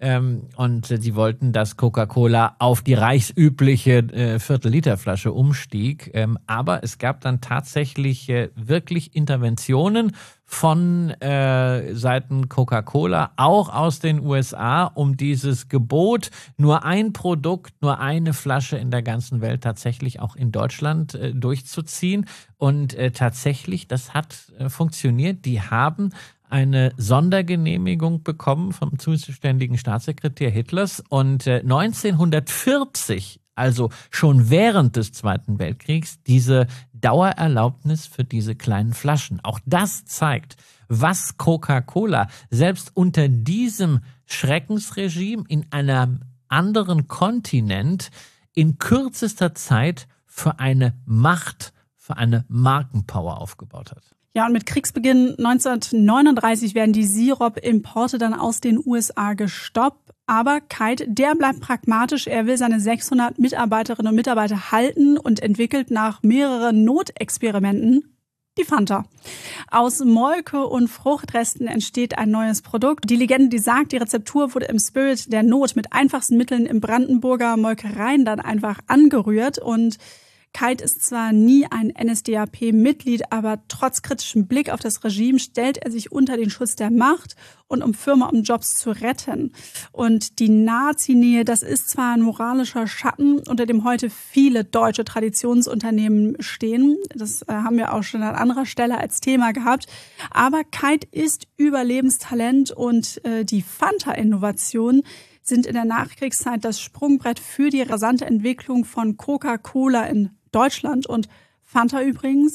Und sie wollten, dass Coca-Cola auf die reichsübliche Viertel-Liter-Flasche umstieg. Aber es gab dann tatsächlich wirklich Interventionen von äh, Seiten Coca-Cola, auch aus den U S A, um dieses Gebot, nur ein Produkt, nur eine Flasche in der ganzen Welt tatsächlich auch in Deutschland äh, durchzuziehen. Und äh, tatsächlich, das hat äh, funktioniert. Die haben eine Sondergenehmigung bekommen vom zuständigen Staatssekretär Hitlers und äh, neunzehnhundertvierzig, also schon während des Zweiten Weltkriegs, diese Dauererlaubnis für diese kleinen Flaschen. Auch das zeigt, was Coca-Cola selbst unter diesem Schreckensregime in einem anderen Kontinent in kürzester Zeit für eine Macht, für eine Markenpower aufgebaut hat. Ja, und mit Kriegsbeginn neunzehnhundertneununddreißig werden die Sirup-Importe dann aus den U S A gestoppt. Aber Keidt, der bleibt pragmatisch. Er will seine sechshundert Mitarbeiterinnen und Mitarbeiter halten und entwickelt nach mehreren Notexperimenten die Fanta. Aus Molke und Fruchtresten entsteht ein neues Produkt. Die Legende, die sagt, die Rezeptur wurde im Spirit der Not mit einfachsten Mitteln im Brandenburger Molkereien dann einfach angerührt. Und Keidt ist zwar nie ein N S D A P-Mitglied, aber trotz kritischem Blick auf das Regime stellt er sich unter den Schutz der Macht und um Firma um Jobs zu retten. Und die Nazi-Nähe, das ist zwar ein moralischer Schatten, unter dem heute viele deutsche Traditionsunternehmen stehen. Das äh, haben wir auch schon an anderer Stelle als Thema gehabt. Aber Keidt ist Überlebenstalent und äh, die Fanta-Innovation sind in der Nachkriegszeit das Sprungbrett für die rasante Entwicklung von Coca-Cola in Deutschland. Und Fanta übrigens,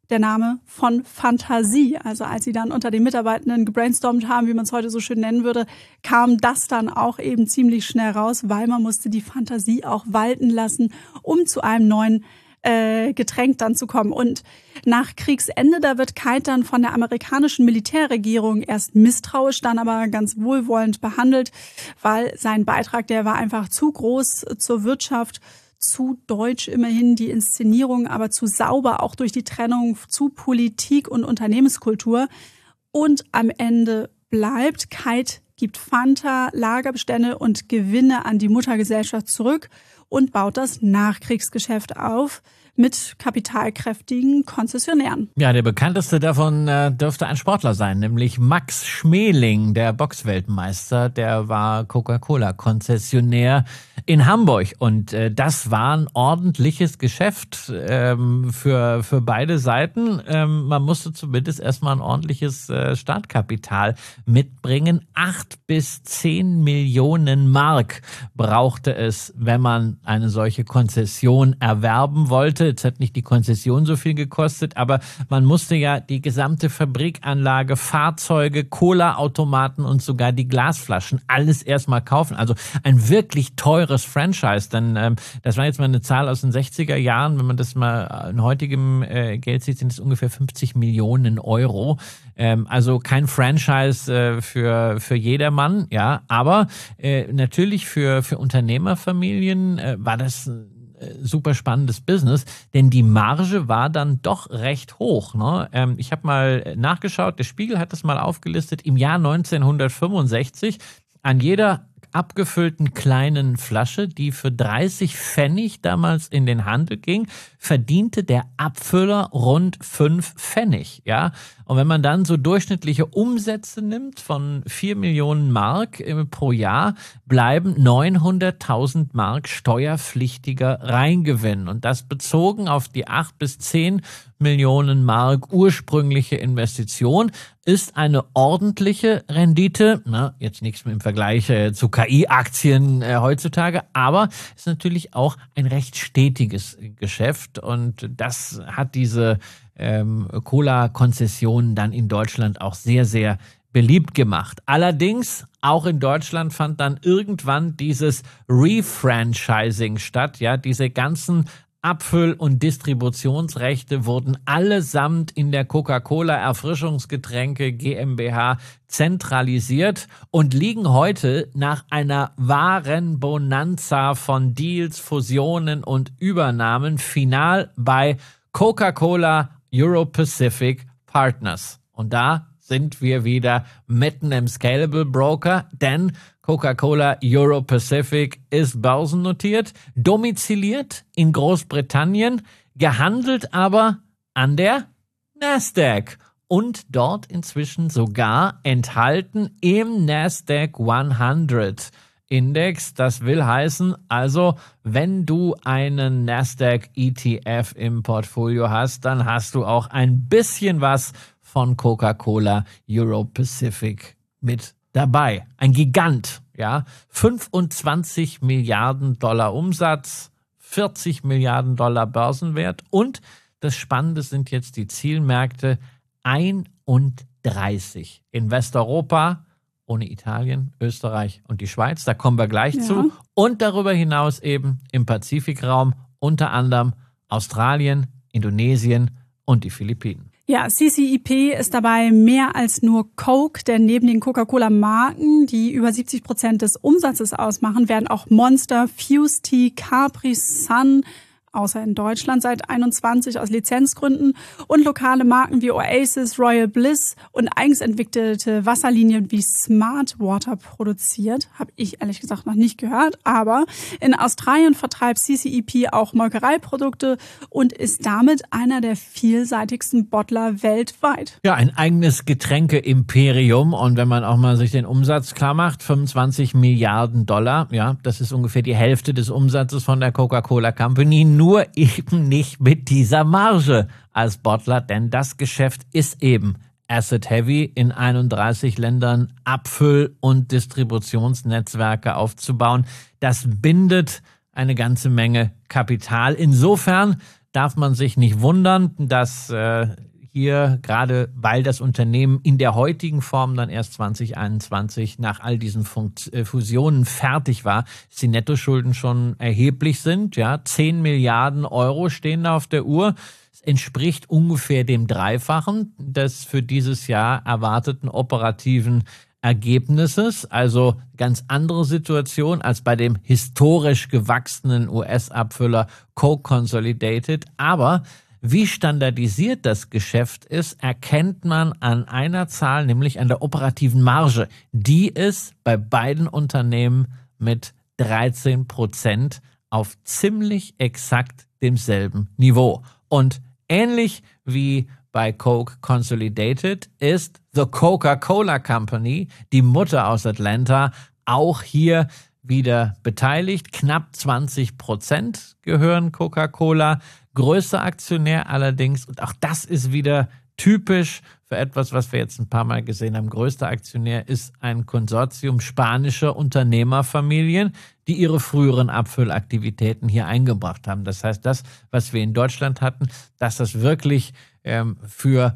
der Name von Fantasie. Also als sie dann unter den Mitarbeitenden gebrainstormt haben, wie man es heute so schön nennen würde, kam das dann auch eben ziemlich schnell raus, weil man musste die Fantasie auch walten lassen, um zu einem neuen äh, Getränk dann zu kommen. Und nach Kriegsende, da wird Kite dann von der amerikanischen Militärregierung erst misstrauisch, dann aber ganz wohlwollend behandelt, weil sein Beitrag, der war einfach zu groß zur Wirtschaft, zu deutsch immerhin die Inszenierung, aber zu sauber auch durch die Trennung zu Politik und Unternehmenskultur. Und am Ende bleibt, Kite gibt Fanta, Lagerbestände und Gewinne an die Muttergesellschaft zurück und baut das Nachkriegsgeschäft auf mit kapitalkräftigen Konzessionären. Ja, der bekannteste davon äh, dürfte ein Sportler sein, nämlich Max Schmeling, der Boxweltmeister. Der war Coca-Cola-Konzessionär in Hamburg. Und äh, das war ein ordentliches Geschäft ähm, für, für beide Seiten. Ähm, man musste zumindest erstmal ein ordentliches äh, Startkapital mitbringen. Acht bis zehn Millionen Mark brauchte es, wenn man eine solche Konzession erwerben wollte. Jetzt hat nicht die Konzession so viel gekostet, aber man musste ja die gesamte Fabrikanlage, Fahrzeuge, Cola-Automaten und sogar die Glasflaschen alles erstmal kaufen. Also ein wirklich teures Franchise, denn ähm, das war jetzt mal eine Zahl aus den sechziger Jahren. Wenn man das mal in heutigem äh, Geld sieht, sind es ungefähr fünfzig Millionen Euro. Ähm, also kein Franchise äh, für, für jedermann, ja, aber äh, natürlich für, für Unternehmerfamilien äh, war das super spannendes Business, denn die Marge war dann doch recht hoch. Ne? Ähm, ich habe mal nachgeschaut, der Spiegel hat das mal aufgelistet, im Jahr neunzehnhundertfünfundsechzig an jeder abgefüllten kleinen Flasche, die für dreißig Pfennig damals in den Handel ging, verdiente der Abfüller rund fünf Pfennig. Ja? Und wenn man dann so durchschnittliche Umsätze nimmt von vier Millionen Mark pro Jahr, bleiben neunhunderttausend Mark steuerpflichtiger Reingewinn. Und das bezogen auf die acht bis zehn Millionen Mark ursprüngliche Investition ist eine ordentliche Rendite. Na, jetzt nichts mehr im Vergleich äh, zu K I-Aktien äh, heutzutage, aber ist natürlich auch ein recht stetiges Geschäft. Und das hat diese ähm, Cola-Konzessionen dann in Deutschland auch sehr, sehr beliebt gemacht. Allerdings, auch in Deutschland fand dann irgendwann dieses Refranchising statt. Ja, diese ganzen Abfüll- und Distributionsrechte wurden allesamt in der Coca-Cola Erfrischungsgetränke GmbH zentralisiert und liegen heute nach einer wahren Bonanza von Deals, Fusionen und Übernahmen final bei Coca-Cola Euro-Pacific Partners. Und da sind wir wieder mitten im Scalable Broker, denn Coca-Cola Euro-Pacific ist börsennotiert, domiziliert in Großbritannien, gehandelt aber an der Nasdaq und dort inzwischen sogar enthalten im Nasdaq hundert Index. Das will heißen, also wenn du einen Nasdaq E T F im Portfolio hast, dann hast du auch ein bisschen was von Coca-Cola Euro-Pacific mit dabei. Ein Gigant, ja. fünfundzwanzig Milliarden Dollar Umsatz, vierzig Milliarden Dollar Börsenwert und das Spannende sind jetzt die Zielmärkte einunddreißig. In Westeuropa, ohne Italien, Österreich und die Schweiz, da kommen wir gleich ja. zu. Und darüber hinaus eben im Pazifikraum, unter anderem Australien, Indonesien und die Philippinen. Ja, C C E P ist dabei mehr als nur Coke, denn neben den Coca-Cola-Marken, die über siebzig Prozent des Umsatzes ausmachen, werden auch Monster, Fuze Tea, Capri Sun, außer in Deutschland seit einundzwanzig aus Lizenzgründen, und lokale Marken wie Oasis, Royal Bliss und eigens entwickelte Wasserlinien wie Smart Water produziert. Habe ich ehrlich gesagt noch nicht gehört, aber in Australien vertreibt C C E P auch Molkereiprodukte und ist damit einer der vielseitigsten Bottler weltweit. Ja, ein eigenes Getränke-Imperium, und wenn man auch mal sich den Umsatz klar macht, fünfundzwanzig Milliarden Dollar, ja, das ist ungefähr die Hälfte des Umsatzes von der Coca-Cola Company, nur eben nicht mit dieser Marge als Bottler, denn das Geschäft ist eben asset-heavy, in einunddreißig Ländern Abfüll- und Distributionsnetzwerke aufzubauen. Das bindet eine ganze Menge Kapital. Insofern darf man sich nicht wundern, dass äh, hier, gerade weil das Unternehmen in der heutigen Form dann erst zwanzig einundzwanzig nach all diesen Funkt- äh, Fusionen fertig war, dass die Nettoschulden schon erheblich sind. Ja, zehn Milliarden Euro stehen da auf der Uhr. Das entspricht ungefähr dem Dreifachen des für dieses Jahr erwarteten operativen Ergebnisses. Also ganz andere Situation als bei dem historisch gewachsenen U S-Abfüller Coke Consolidated. Aber wie standardisiert das Geschäft ist, erkennt man an einer Zahl, nämlich an der operativen Marge. Die ist bei beiden Unternehmen mit dreizehn Prozent auf ziemlich exakt demselben Niveau. Und ähnlich wie bei Coke Consolidated ist The Coca-Cola Company, die Mutter aus Atlanta, auch hier wieder beteiligt. Knapp zwanzig Prozent gehören Coca-Cola. Größter Aktionär allerdings, und auch das ist wieder typisch für etwas, was wir jetzt ein paar Mal gesehen haben. Größter Aktionär ist ein Konsortium spanischer Unternehmerfamilien, die ihre früheren Abfüllaktivitäten hier eingebracht haben. Das heißt, das, was wir in Deutschland hatten, dass das wirklich ähm, für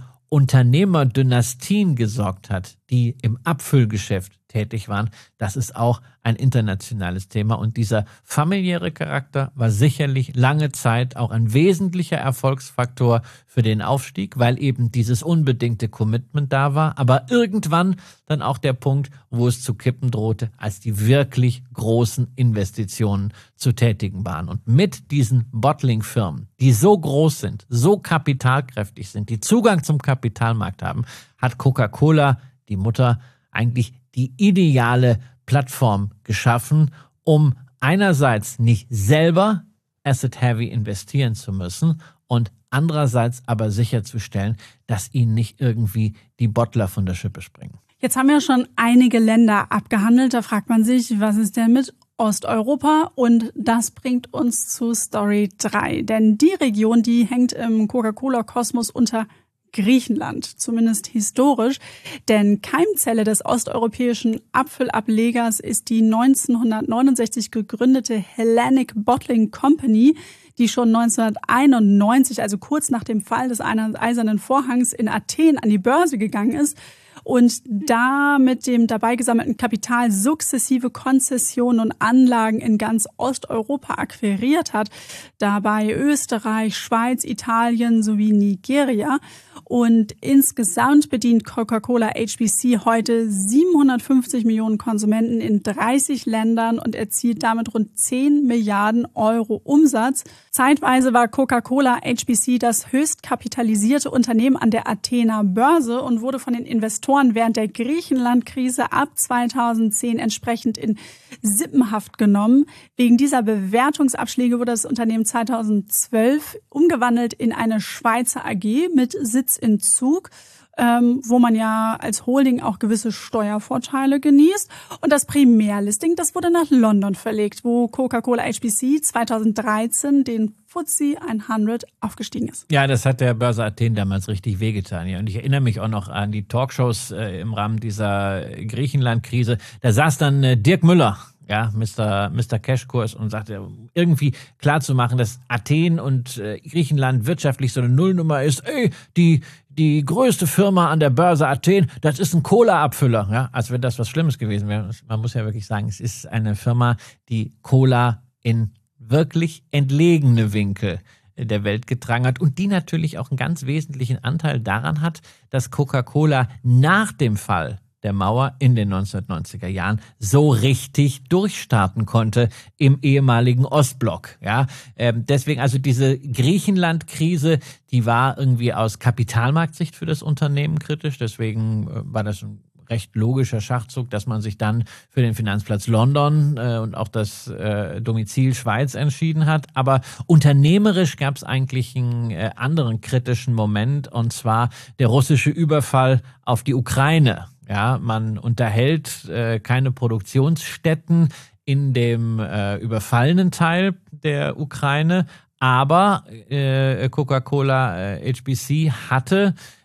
Unternehmerdynastien gesorgt hat, die im Abfüllgeschäft tätig waren, das ist auch ein internationales Thema. Und dieser familiäre Charakter war sicherlich lange Zeit auch ein wesentlicher Erfolgsfaktor für den Aufstieg, weil eben dieses unbedingte Commitment da war. Aber irgendwann dann auch der Punkt, wo es zu kippen drohte, als die wirklich großen Investitionen zu tätigen waren. Und mit diesen Bottling-Firmen, die so groß sind, so kapitalkräftig sind, die Zugang zum Kapitalmarkt haben, hat Coca-Cola, die Mutter, eigentlich die ideale Plattform geschaffen, um einerseits nicht selber asset-heavy investieren zu müssen und andererseits aber sicherzustellen, dass ihnen nicht irgendwie die Bottler von der Schippe springen. Jetzt haben wir schon einige Länder abgehandelt. Da fragt man sich, was ist denn mit Osteuropa? Und das bringt uns zu Story drei. Denn die Region, die hängt im Coca-Cola-Kosmos unter Griechenland, zumindest historisch, denn Keimzelle des osteuropäischen Abfüllablegers ist die neunzehnhundertneunundsechzig gegründete Hellenic Bottling Company, die schon neunzehnhunderteinundneunzig, also kurz nach dem Fall des Eisernen Vorhangs, in Athen an die Börse gegangen ist und da mit dem dabei gesammelten Kapital sukzessive Konzessionen und Anlagen in ganz Osteuropa akquiriert hat, dabei Österreich, Schweiz, Italien sowie Nigeria. Und insgesamt bedient Coca-Cola H B C heute siebenhundertfünfzig Millionen Konsumenten in dreißig Ländern und erzielt damit rund zehn Milliarden Euro Umsatz. Zeitweise war Coca-Cola H B C das höchst kapitalisierte Unternehmen an der Athener Börse und wurde von den Investoren während der Griechenland-Krise ab zweitausendzehn entsprechend in Sippenhaft genommen. Wegen dieser Bewertungsabschläge wurde das Unternehmen zweitausendzwölf umgewandelt in eine Schweizer A G mit Sitz in Zug, ähm, wo man ja als Holding auch gewisse Steuervorteile genießt. Und das Primärlisting, das wurde nach London verlegt, wo Coca-Cola H B C zweitausenddreizehn den F T S E hundert aufgestiegen ist. Ja, das hat der Börse Athen damals richtig wehgetan. Ja. Und ich erinnere mich auch noch an die Talkshows äh, im Rahmen dieser Griechenland-Krise. Da saß dann äh, Dirk Müller, ja, Mister Mister Cashkurs, und sagte, irgendwie klarzumachen, dass Athen und äh, Griechenland wirtschaftlich so eine Nullnummer ist. Ey, die die größte Firma an der Börse Athen, das ist ein Cola-Abfüller. Ja, als wenn das was Schlimmes gewesen wäre. Man muss ja wirklich sagen, es ist eine Firma, die Cola in wirklich entlegene Winkel der Welt getragen hat und die natürlich auch einen ganz wesentlichen Anteil daran hat, dass Coca-Cola nach dem Fall der Mauer in den neunzehnhundertneunziger Jahren so richtig durchstarten konnte im ehemaligen Ostblock. Ja, ähm, deswegen also diese Griechenland-Krise, die war irgendwie aus Kapitalmarktsicht für das Unternehmen kritisch. Deswegen äh, war das ein recht logischer Schachzug, dass man sich dann für den Finanzplatz London äh, und auch das äh, Domizil Schweiz entschieden hat. Aber unternehmerisch gab es eigentlich einen äh, anderen kritischen Moment, und zwar der russische Überfall auf die Ukraine. Ja, man unterhält äh, keine Produktionsstätten in dem äh, überfallenen Teil der Ukraine, aber äh, Coca-Cola äh, H B C hatte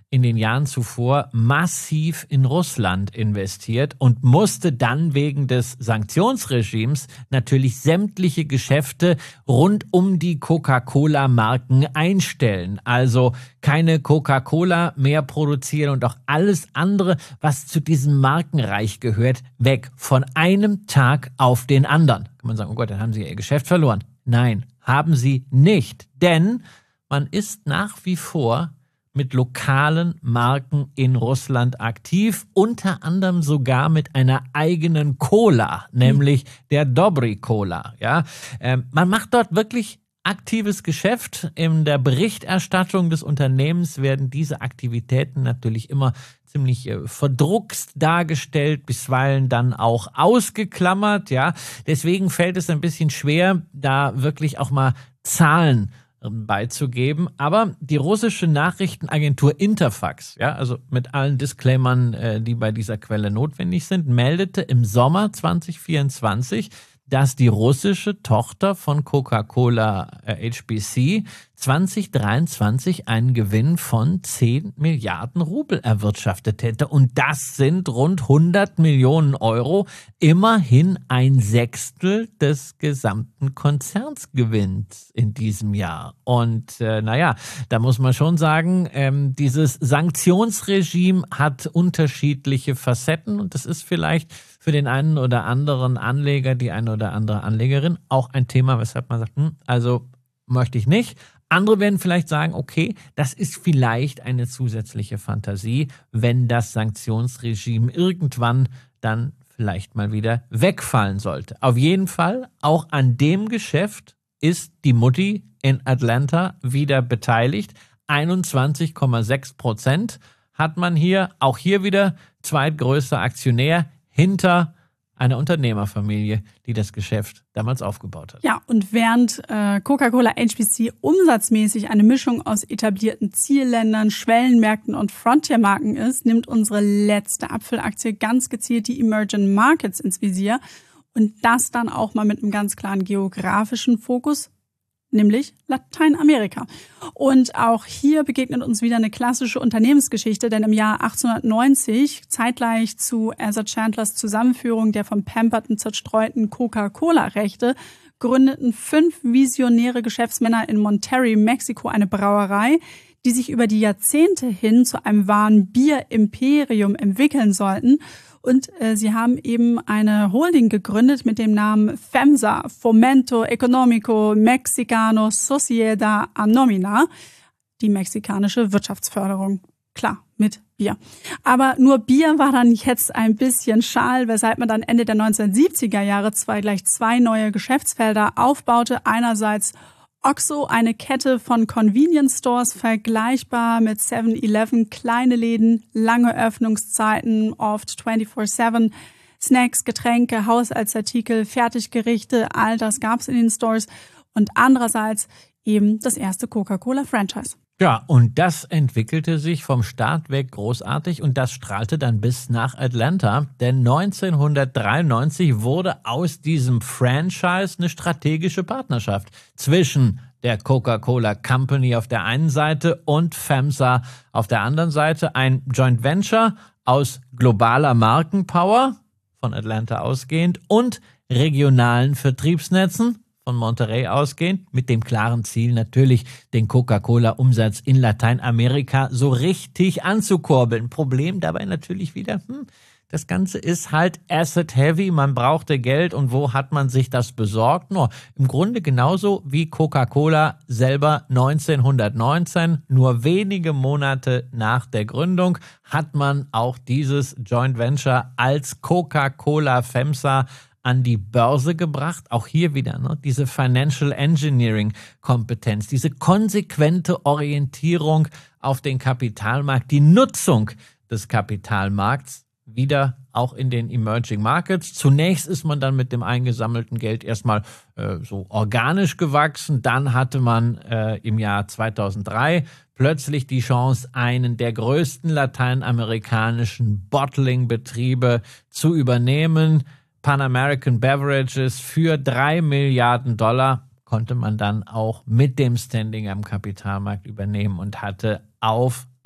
in den Jahren zuvor massiv in Russland investiert und musste dann wegen des Sanktionsregimes natürlich sämtliche Geschäfte rund um die Coca-Cola-Marken einstellen. Also keine Coca-Cola mehr produzieren und auch alles andere, was zu diesem Markenreich gehört, weg. Von einem Tag auf den anderen. Kann man sagen, oh Gott, dann haben sie ihr Geschäft verloren. Nein, haben sie nicht. Denn man ist nach wie vor mit lokalen Marken in Russland aktiv, unter anderem sogar mit einer eigenen Cola, nämlich der Dobry Cola. Ja, ähm, man macht dort wirklich aktives Geschäft. In der Berichterstattung des Unternehmens werden diese Aktivitäten natürlich immer ziemlich äh, verdruckst dargestellt, bisweilen dann auch ausgeklammert. Ja, deswegen fällt es ein bisschen schwer, da wirklich auch mal Zahlen beizugeben, aber die russische Nachrichtenagentur Interfax, ja, also mit allen Disclaimern, äh, die bei dieser Quelle notwendig sind, meldete im Sommer zwanzig vierundzwanzig, dass die russische Tochter von Coca-Cola äh, H B C zwanzig dreiundzwanzig einen Gewinn von zehn Milliarden Rubel erwirtschaftet hätte. Und das sind rund hundert Millionen Euro, immerhin ein Sechstel des gesamten Konzernsgewinns in diesem Jahr. Und äh, naja, da muss man schon sagen, ähm, dieses Sanktionsregime hat unterschiedliche Facetten und das ist vielleicht für den einen oder anderen Anleger, die eine oder andere Anlegerin auch ein Thema, weshalb man sagt, hm, also möchte ich nicht. Andere werden vielleicht sagen, okay, das ist vielleicht eine zusätzliche Fantasie, wenn das Sanktionsregime irgendwann dann vielleicht mal wieder wegfallen sollte. Auf jeden Fall, auch an dem Geschäft ist die Mutti in Atlanta wieder beteiligt. einundzwanzig Komma sechs Prozent hat man hier, auch hier wieder zweitgrößter Aktionär hinter einer Unternehmerfamilie, die das Geschäft damals aufgebaut hat. Ja, und während äh, Coca-Cola H B C umsatzmäßig eine Mischung aus etablierten Zielländern, Schwellenmärkten und Frontiermarken ist, nimmt unsere letzte Apfelaktie ganz gezielt die Emerging Markets ins Visier und das dann auch mal mit einem ganz klaren geografischen Fokus, nämlich Lateinamerika. Und auch hier begegnet uns wieder eine klassische Unternehmensgeschichte, denn im Jahr achtzehnhundertneunzig, zeitgleich zu Asa Chandlers Zusammenführung der von Pemberton zerstreuten Coca-Cola-Rechte, gründeten fünf visionäre Geschäftsmänner in Monterrey, Mexiko, eine Brauerei, die sich über die Jahrzehnte hin zu einem wahren Bier-Imperium entwickeln sollten. Und äh, sie haben eben eine Holding gegründet mit dem Namen FEMSA, Fomento Económico Mexicano Sociedad Anónima, die mexikanische Wirtschaftsförderung. Klar, mit Bier. Aber nur Bier war dann jetzt ein bisschen schal, weshalb man dann Ende der neunzehnhundertsiebziger Jahre zwei gleich zwei neue Geschäftsfelder aufbaute. Einerseits Oxxo, eine Kette von Convenience Stores, vergleichbar mit seven eleven, kleine Läden, lange Öffnungszeiten, oft vierundzwanzig sieben, Snacks, Getränke, Haushaltsartikel, Fertiggerichte, all das gab's in den Stores. Und andererseits eben das erste Coca-Cola-Franchise. Ja, und das entwickelte sich vom Start weg großartig und das strahlte dann bis nach Atlanta, denn neunzehnhundertdreiundneunzig wurde aus diesem Franchise eine strategische Partnerschaft zwischen der Coca-Cola Company auf der einen Seite und FEMSA auf der anderen Seite, ein Joint Venture aus globaler Markenpower, von Atlanta ausgehend, und regionalen Vertriebsnetzen, von Monterrey ausgehend, mit dem klaren Ziel natürlich, den Coca-Cola-Umsatz in Lateinamerika so richtig anzukurbeln. Problem dabei natürlich wieder, hm, das Ganze ist halt asset-heavy, man brauchte Geld und wo hat man sich das besorgt? Nur im Grunde genauso wie Coca-Cola selber neunzehnhundertneunzehn, nur wenige Monate nach der Gründung, hat man auch dieses Joint Venture als Coca-Cola FEMSA an die Börse gebracht. Auch hier wieder ne, diese Financial Engineering Kompetenz, diese konsequente Orientierung auf den Kapitalmarkt, die Nutzung des Kapitalmarkts, wieder auch in den Emerging Markets. Zunächst ist man dann mit dem eingesammelten Geld erstmal äh, so organisch gewachsen. Dann hatte man äh, im Jahr zweitausenddrei plötzlich die Chance, einen der größten lateinamerikanischen Bottling-Betriebe zu übernehmen. Pan American Beverages für drei Milliarden Dollar konnte man dann auch mit dem Standing am Kapitalmarkt übernehmen und hatte auf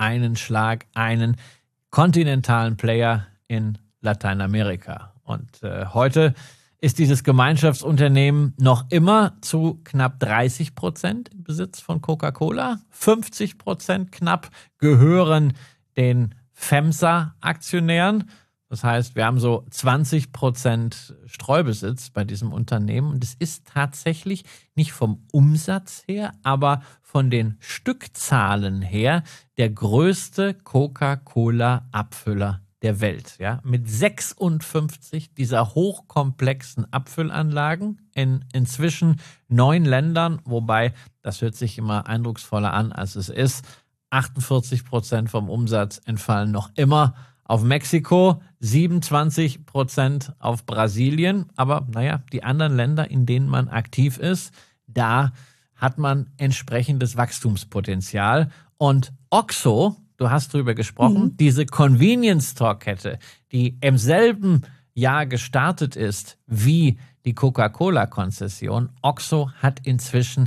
einen Schlag einen kontinentalen Player in Lateinamerika. Und äh, heute ist dieses Gemeinschaftsunternehmen noch immer zu knapp dreißig Prozent im Besitz von Coca-Cola. fünfzig Prozent knapp gehören den FEMSA-Aktionären. Das heißt, wir haben so zwanzig Prozent Streubesitz bei diesem Unternehmen. Und es ist tatsächlich nicht vom Umsatz her, aber von den Stückzahlen her der größte Coca-Cola-Abfüller der Welt, ja, mit sechsundfünfzig dieser hochkomplexen Abfüllanlagen in inzwischen neun Ländern, wobei, das hört sich immer eindrucksvoller an, als es ist. achtundvierzig Prozent vom Umsatz entfallen noch immer auf Mexiko, siebenundzwanzig Prozent auf Brasilien, aber naja, die anderen Länder, in denen man aktiv ist, da hat man entsprechendes Wachstumspotenzial. Und OXXO, du hast drüber gesprochen, mhm. diese Convenience-Store-Kette, die im selben Jahr gestartet ist wie die Coca-Cola-Konzession. OXXO hat inzwischen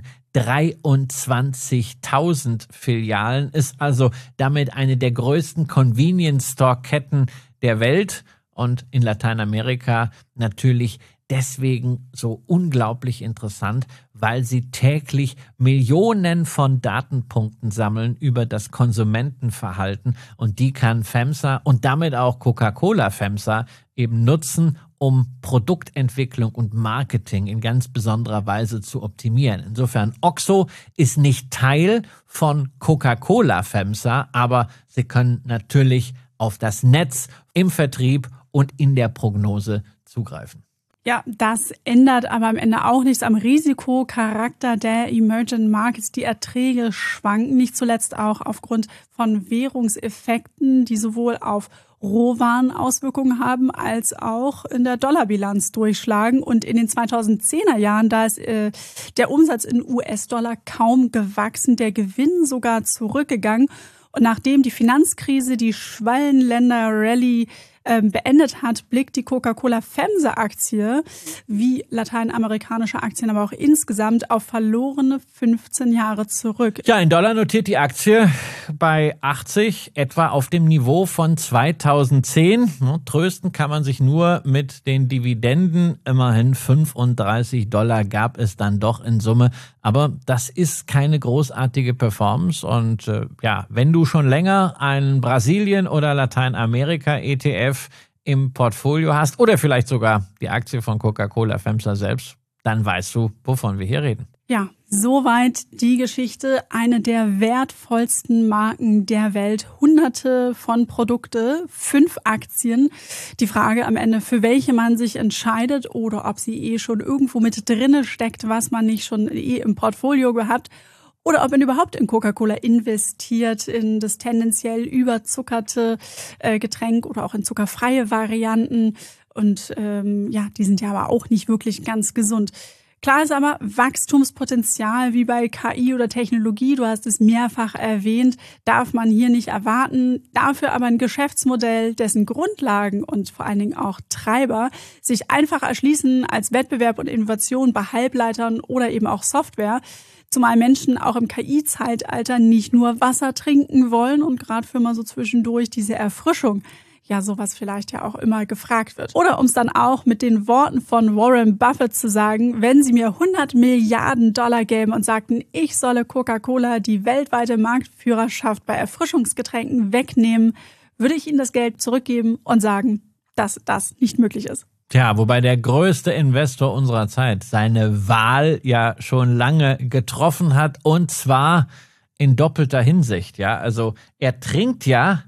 dreiundzwanzigtausend Filialen, ist also damit eine der größten Convenience-Store-Ketten der Welt und in Lateinamerika natürlich deswegen so unglaublich interessant, weil sie täglich Millionen von Datenpunkten sammeln über das Konsumentenverhalten und die kann FEMSA und damit auch Coca-Cola FEMSA eben nutzen, um Produktentwicklung und Marketing in ganz besonderer Weise zu optimieren. Insofern, OXXO ist nicht Teil von Coca-Cola FEMSA, aber sie können natürlich auf das Netz im Vertrieb und in der Prognose zugreifen. Ja, das ändert aber am Ende auch nichts am Risikocharakter der Emerging Markets. Die Erträge schwanken, nicht zuletzt auch aufgrund von Währungseffekten, die sowohl auf Rohwaren Auswirkungen haben, als auch in der Dollarbilanz durchschlagen. Und in den zweitausendzehner Jahren, da ist äh, der Umsatz in U S-Dollar kaum gewachsen, der Gewinn sogar zurückgegangen. Und nachdem die Finanzkrise die Schwellenländer-Rallye ähm, beendet hat, blickt die Coca-Cola FEMSA-Aktie, wie lateinamerikanische Aktien, aber auch insgesamt auf verlorene fünfzehn Jahre zurück. Ja, in Dollar notiert die Aktie bei achtzig, etwa auf dem Niveau von zweitausendzehn. Trösten kann man sich nur mit den Dividenden. Immerhin fünfunddreißig Dollar gab es dann doch in Summe. Aber das ist keine großartige Performance. Und äh, ja, wenn du schon länger einen Brasilien- oder Lateinamerika-E T F im Portfolio hast oder vielleicht sogar die Aktie von Coca-Cola FEMSA selbst, dann weißt du, wovon wir hier reden. Ja, soweit die Geschichte. Eine der wertvollsten Marken der Welt. Hunderte von Produkte, fünf Aktien. Die Frage am Ende, für welche man sich entscheidet oder ob sie eh schon irgendwo mit drinne steckt, was man nicht schon eh im Portfolio hat. Oder ob man überhaupt in Coca-Cola investiert, in das tendenziell überzuckerte äh, Getränk oder auch in zuckerfreie Varianten. Und ähm, ja, die sind ja aber auch nicht wirklich ganz gesund. Klar ist aber, Wachstumspotenzial wie bei K I oder Technologie, du hast es mehrfach erwähnt, darf man hier nicht erwarten. Dafür aber ein Geschäftsmodell, dessen Grundlagen und vor allen Dingen auch Treiber sich einfach erschließen als Wettbewerb und Innovation bei Halbleitern oder eben auch Software. Zumal Menschen auch im K I-Zeitalter nicht nur Wasser trinken wollen und gerade für mal so zwischendurch diese Erfrischung, ja sowas vielleicht ja auch immer gefragt wird. Oder um es dann auch mit den Worten von Warren Buffett zu sagen, wenn sie mir hundert Milliarden Dollar gäben und sagten, ich solle Coca-Cola die weltweite Marktführerschaft bei Erfrischungsgetränken wegnehmen, würde ich ihnen das Geld zurückgeben und sagen, dass das nicht möglich ist. Tja, wobei der größte Investor unserer Zeit seine Wahl ja schon lange getroffen hat und zwar in doppelter Hinsicht. Ja, also er trinkt ja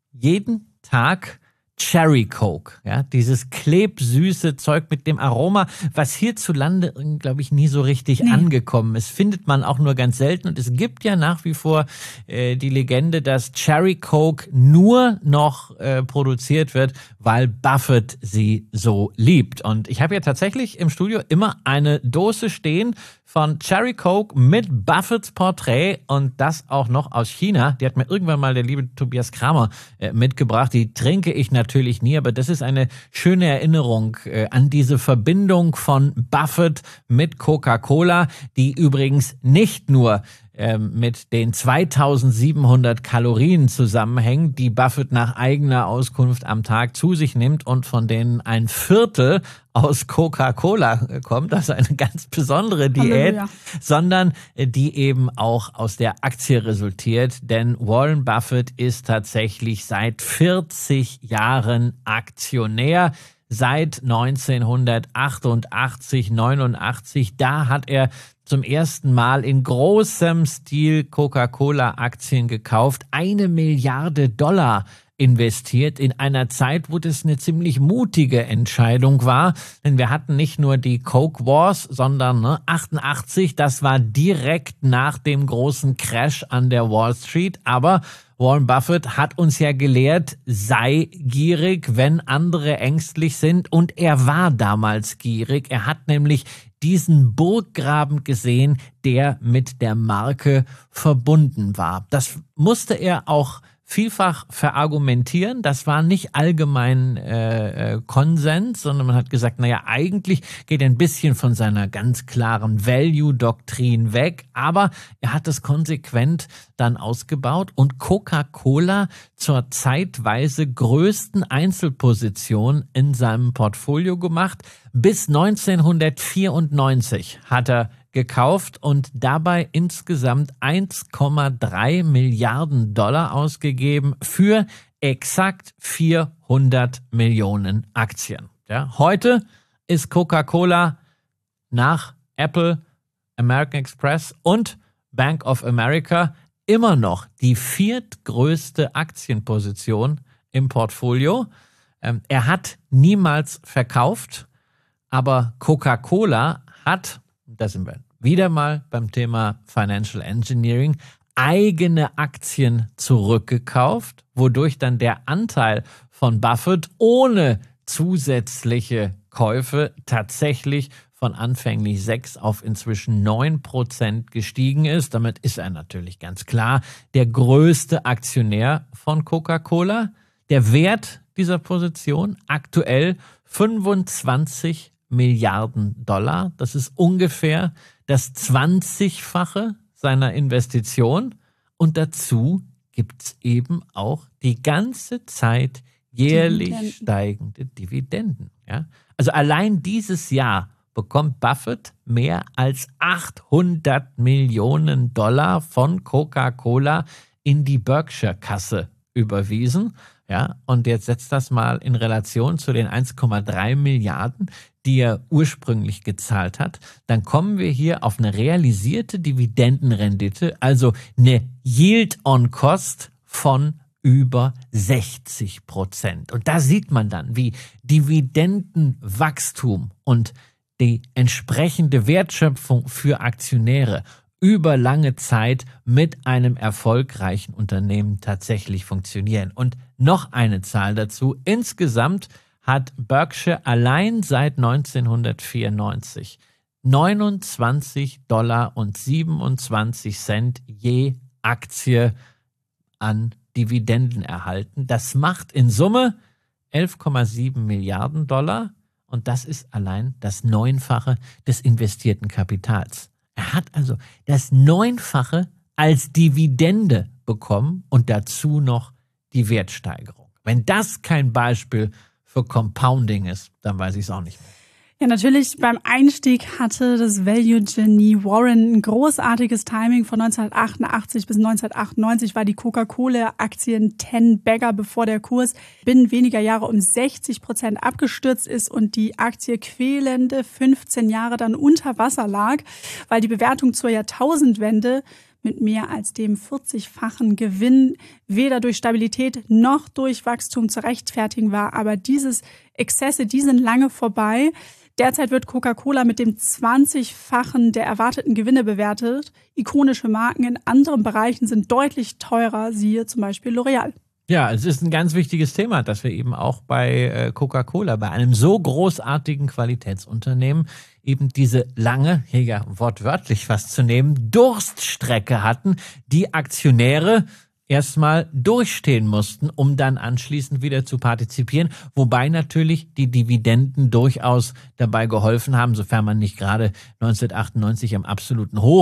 jeden Tag Cherry Coke, ja, dieses klebsüße Zeug mit dem Aroma, was hierzulande, glaube ich, nie so richtig nee. angekommen ist, findet man auch nur ganz selten. Und es gibt ja nach wie vor äh, die Legende, dass Cherry Coke nur noch äh, produziert wird, weil Buffett sie so liebt. Und ich habe ja tatsächlich im Studio immer eine Dose stehen von Cherry Coke mit Buffetts Porträt und das auch noch aus China. Die hat mir irgendwann mal der liebe Tobias Kramer äh, mitgebracht. Die trinke ich natürlich nie, aber das ist eine schöne Erinnerung äh, an diese Verbindung von Buffett mit Coca-Cola, die übrigens nicht nur äh, mit den zweitausendsiebenhundert Kalorien zusammenhängt, die Buffett nach eigener Auskunft am Tag zu sich nimmt und von denen ein Viertel aus Coca-Cola kommt, also eine ganz besondere Diät, Halleluja. sondern die eben auch aus der Aktie resultiert, denn Warren Buffett ist tatsächlich seit vierzig Jahren Aktionär. Seit neunzehnhundertachtundachtzig, neunundachtzig, da hat er zum ersten Mal in großem Stil Coca-Cola-Aktien gekauft, eine Milliarde Dollar investiert in einer Zeit, wo das eine ziemlich mutige Entscheidung war, denn wir hatten nicht nur die Coke Wars, sondern ne, achtundachtzig, das war direkt nach dem großen Crash an der Wall Street, aber Warren Buffett hat uns ja gelehrt, sei gierig, wenn andere ängstlich sind, und er war damals gierig. Er hat nämlich diesen Burggraben gesehen, der mit der Marke verbunden war. Das musste er auch vielfach verargumentieren. Das war nicht allgemein äh, Konsens, sondern man hat gesagt, naja, eigentlich geht er ein bisschen von seiner ganz klaren Value-Doktrin weg, aber er hat es konsequent dann ausgebaut und Coca-Cola zur zeitweise größten Einzelposition in seinem Portfolio gemacht. Bis neunzehnhundertvierundneunzig hat er gekauft und dabei insgesamt eins Komma drei Milliarden Dollar ausgegeben für exakt vierhundert Millionen Aktien. Ja, heute ist Coca-Cola nach Apple, American Express und Bank of America immer noch die viertgrößte Aktienposition im Portfolio. Ähm, er hat niemals verkauft, aber Coca-Cola hat, da sind wir wieder mal beim Thema Financial Engineering, eigene Aktien zurückgekauft, wodurch dann der Anteil von Buffett ohne zusätzliche Käufe tatsächlich von anfänglich sechs auf inzwischen neun Prozent gestiegen ist. Damit ist er natürlich ganz klar der größte Aktionär von Coca-Cola. Der Wert dieser Position aktuell fünfundzwanzig Milliarden Dollar. Das ist ungefähr das zwanzigfache seiner Investition. Und dazu gibt es eben auch die ganze Zeit jährlich Dividenden. steigende Dividenden. Ja? Also allein dieses Jahr bekommt Buffett mehr als achthundert Millionen Dollar von Coca-Cola in die Berkshire-Kasse überwiesen. Ja, und jetzt setzt das mal in Relation zu den eins Komma drei Milliarden, die er ursprünglich gezahlt hat. Dann kommen wir hier auf eine realisierte Dividendenrendite, also eine Yield on Cost von über sechzig Prozent. Und da sieht man dann, wie Dividendenwachstum und die entsprechende Wertschöpfung für Aktionäre über lange Zeit mit einem erfolgreichen Unternehmen tatsächlich funktionieren. Und noch eine Zahl dazu. Insgesamt hat Berkshire allein seit neunzehnhundertvierundneunzig neunundzwanzig Dollar und siebenundzwanzig Cent je Aktie an Dividenden erhalten. Das macht in Summe elf Komma sieben Milliarden Dollar und das ist allein das Neunfache des investierten Kapitals. Er hat also das Neunfache als Dividende bekommen und dazu noch die Wertsteigerung. Wenn das kein Beispiel für Compounding ist, dann weiß ich es auch nicht mehr. Ja, natürlich beim Einstieg hatte das Value-Genie Warren ein großartiges Timing. Von neunzehnhundertachtundachtzig bis neunzehnhundertachtundneunzig war die Coca-Cola-Aktie ein Ten-Bagger, bevor der Kurs binnen weniger Jahre um sechzig Prozent abgestürzt ist und die Aktie quälende fünfzehn Jahre dann unter Wasser lag, weil die Bewertung zur Jahrtausendwende mit mehr als dem vierzigfachen Gewinn weder durch Stabilität noch durch Wachstum zu rechtfertigen war. Aber dieses Exzesse, die sind lange vorbei. Derzeit wird Coca-Cola mit dem zwanzigfachen der erwarteten Gewinne bewertet. Ikonische Marken in anderen Bereichen sind deutlich teurer, siehe zum Beispiel L'Oreal. Ja, es ist ein ganz wichtiges Thema, dass wir eben auch bei Coca-Cola, bei einem so großartigen Qualitätsunternehmen, eben diese lange, hier ja wortwörtlich was zu nehmen, Durststrecke hatten, die Aktionäre erstmal durchstehen mussten, um dann anschließend wieder zu partizipieren, wobei natürlich die Dividenden durchaus dabei geholfen haben, sofern man nicht gerade neunzehnhundertachtundneunzig am absoluten Hoch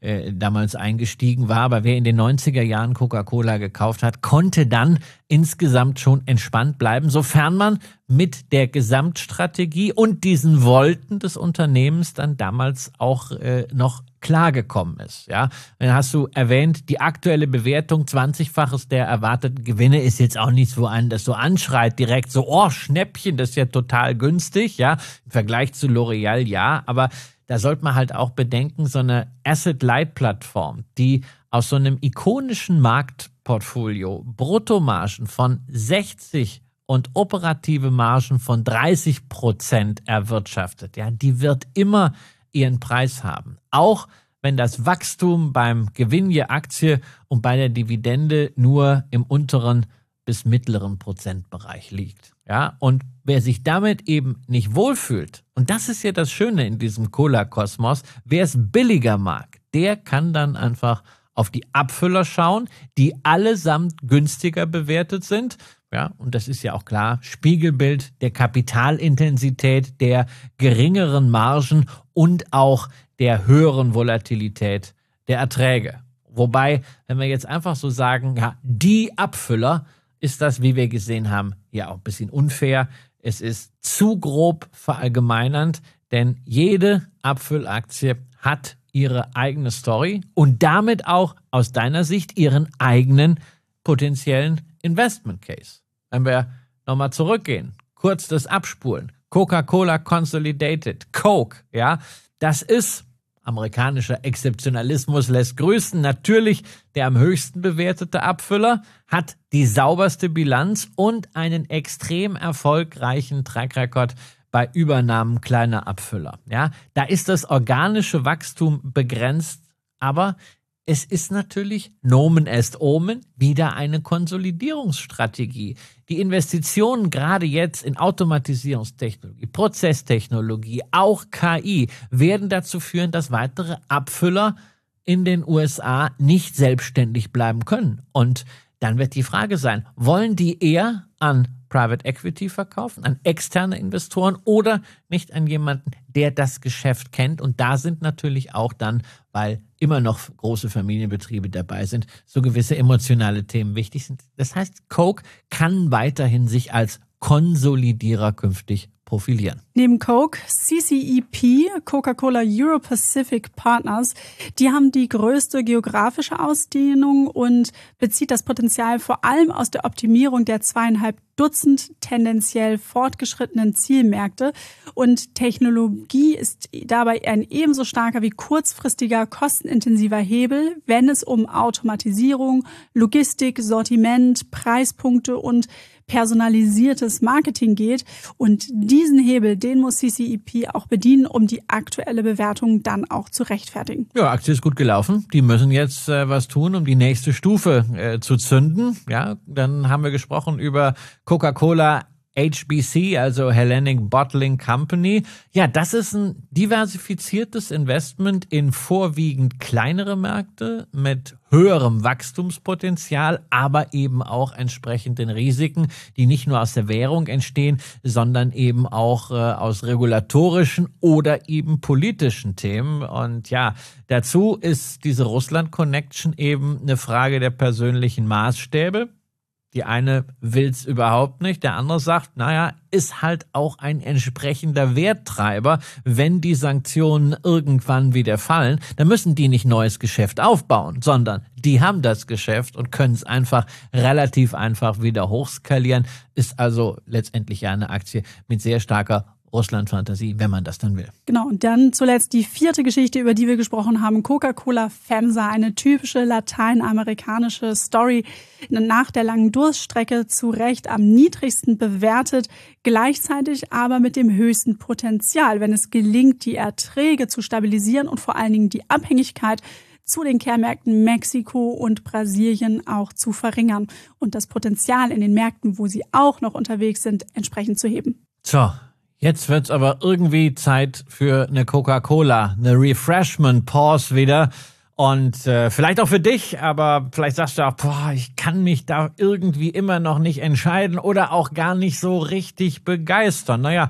äh, damals eingestiegen war. Aber wer in den neunziger Jahren Coca-Cola gekauft hat, konnte dann insgesamt schon entspannt bleiben, sofern man mit der Gesamtstrategie und diesen Wolten des Unternehmens dann damals auch äh, noch klargekommen ist. Ja, dann hast du erwähnt, die aktuelle Bewertung, zwanzigfaches der erwarteten Gewinne, ist jetzt auch nichts, wo einen das so anschreit, direkt so, oh, Schnäppchen, das ist ja total günstig, ja, im Vergleich zu L'Oreal, ja, aber da sollte man halt auch bedenken, so eine Asset-Light-Plattform, die aus so einem ikonischen Marktportfolio Bruttomargen von sechzig und operative Margen von dreißig Prozent erwirtschaftet, ja, die wird immer ihren Preis haben. Auch wenn das Wachstum beim Gewinn je Aktie und bei der Dividende nur im unteren bis mittleren Prozentbereich liegt. Ja, und wer sich damit eben nicht wohlfühlt, und das ist ja das Schöne in diesem Cola-Kosmos, wer es billiger mag, der kann dann einfach auf die Abfüller schauen, die allesamt günstiger bewertet sind. Ja, und das ist ja auch klar, Spiegelbild der Kapitalintensität, der geringeren Margen und auch der höheren Volatilität der Erträge. Wobei, wenn wir jetzt einfach so sagen, ja, die Abfüller, ist das, wie wir gesehen haben, ja auch ein bisschen unfair. Es ist zu grob verallgemeinernd, denn jede Abfüllaktie hat ihre eigene Story und damit auch aus deiner Sicht ihren eigenen potenziellen Investment Case. Wenn wir nochmal zurückgehen, kurz das Abspulen, Coca-Cola Consolidated, Coke, ja, das ist, amerikanischer Exzeptionalismus lässt grüßen, natürlich der am höchsten bewertete Abfüller, hat die sauberste Bilanz und einen extrem erfolgreichen Track Record bei Übernahmen kleiner Abfüller. Ja, da ist das organische Wachstum begrenzt, aber es ist natürlich Nomen est Omen wieder eine Konsolidierungsstrategie. Die Investitionen gerade jetzt in Automatisierungstechnologie, Prozesstechnologie, auch K I werden dazu führen, dass weitere Abfüller in den U S A nicht selbstständig bleiben können. Und dann wird die Frage sein, wollen die eher an Private Equity verkaufen, an externe Investoren oder nicht an jemanden, der das Geschäft kennt? Und da sind natürlich auch dann, weil immer noch große Familienbetriebe dabei sind, so gewisse emotionale Themen wichtig sind. Das heißt, Coke kann weiterhin sich als Konsolidierer künftig profilieren. Neben Coke, C C E P, Coca-Cola Euro-Pacific Partners, die haben die größte geografische Ausdehnung und bezieht das Potenzial vor allem aus der Optimierung der zweieinhalb Dutzend tendenziell fortgeschrittenen Zielmärkte. Und Technologie ist dabei ein ebenso starker wie kurzfristiger, kostenintensiver Hebel, wenn es um Automatisierung, Logistik, Sortiment, Preispunkte und personalisiertes Marketing geht. Und diesen Hebel, den muss C C E P auch bedienen, um die aktuelle Bewertung dann auch zu rechtfertigen. Ja, Aktie ist gut gelaufen. Die müssen jetzt äh, was tun, um die nächste Stufe äh, zu zünden. Ja, dann haben wir gesprochen über Coca-Cola H B C, also Hellenic Bottling Company. Ja, das ist ein diversifiziertes Investment in vorwiegend kleinere Märkte mit höherem Wachstumspotenzial, aber eben auch entsprechenden Risiken, die nicht nur aus der Währung entstehen, sondern eben auch äh, aus regulatorischen oder eben politischen Themen. Und ja, dazu ist diese Russland-Connection eben eine Frage der persönlichen Maßstäbe. Die eine will's überhaupt nicht, der andere sagt, naja, ist halt auch ein entsprechender Werttreiber. Wenn die Sanktionen irgendwann wieder fallen, dann müssen die nicht neues Geschäft aufbauen, sondern die haben das Geschäft und können es einfach relativ einfach wieder hochskalieren. Ist also letztendlich ja eine Aktie mit sehr starker Russland-Fantasie, wenn man das dann will. Genau, und dann zuletzt die vierte Geschichte, über die wir gesprochen haben, Coca-Cola FEMSA, eine typische lateinamerikanische Story, nach der langen Durststrecke zu Recht am niedrigsten bewertet, gleichzeitig aber mit dem höchsten Potenzial, wenn es gelingt, die Erträge zu stabilisieren und vor allen Dingen die Abhängigkeit zu den Kernmärkten Mexiko und Brasilien auch zu verringern und das Potenzial in den Märkten, wo sie auch noch unterwegs sind, entsprechend zu heben. So. Jetzt wird's aber irgendwie Zeit für eine Coca-Cola, eine Refreshment-Pause wieder. Und äh, vielleicht auch für dich, aber vielleicht sagst du auch, boah, ich kann mich da irgendwie immer noch nicht entscheiden oder auch gar nicht so richtig begeistern. Naja,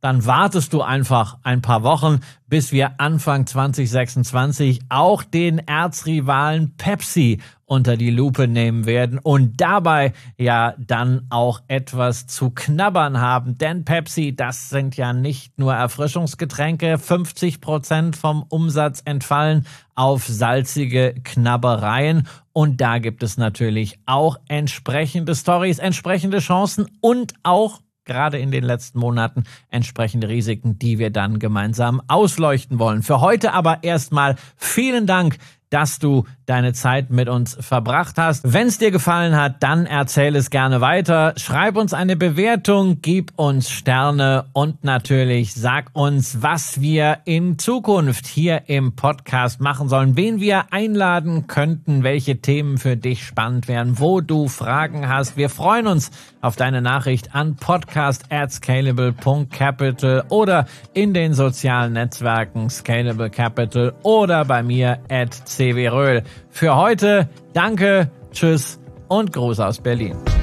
dann wartest du einfach ein paar Wochen, bis wir Anfang zwanzig sechsundzwanzig auch den Erzrivalen Pepsi unter die Lupe nehmen werden und dabei ja dann auch etwas zu knabbern haben. Denn Pepsi, das sind ja nicht nur Erfrischungsgetränke, fünfzig Prozent vom Umsatz entfallen auf salzige Knabbereien. Und da gibt es natürlich auch entsprechende Storys, entsprechende Chancen und auch gerade in den letzten Monaten entsprechende Risiken, die wir dann gemeinsam ausleuchten wollen. Für heute aber erstmal vielen Dank, dass du deine Zeit mit uns verbracht hast. Wenn es dir gefallen hat, dann erzähl es gerne weiter. Schreib uns eine Bewertung, gib uns Sterne und natürlich sag uns, was wir in Zukunft hier im Podcast machen sollen, wen wir einladen könnten, welche Themen für dich spannend wären, wo du Fragen hast. Wir freuen uns auf deine Nachricht an podcast at scalable punkt capital oder in den sozialen Netzwerken Scalable Capital oder bei mir at C W Röhl. Für heute danke, tschüss und Gruß aus Berlin.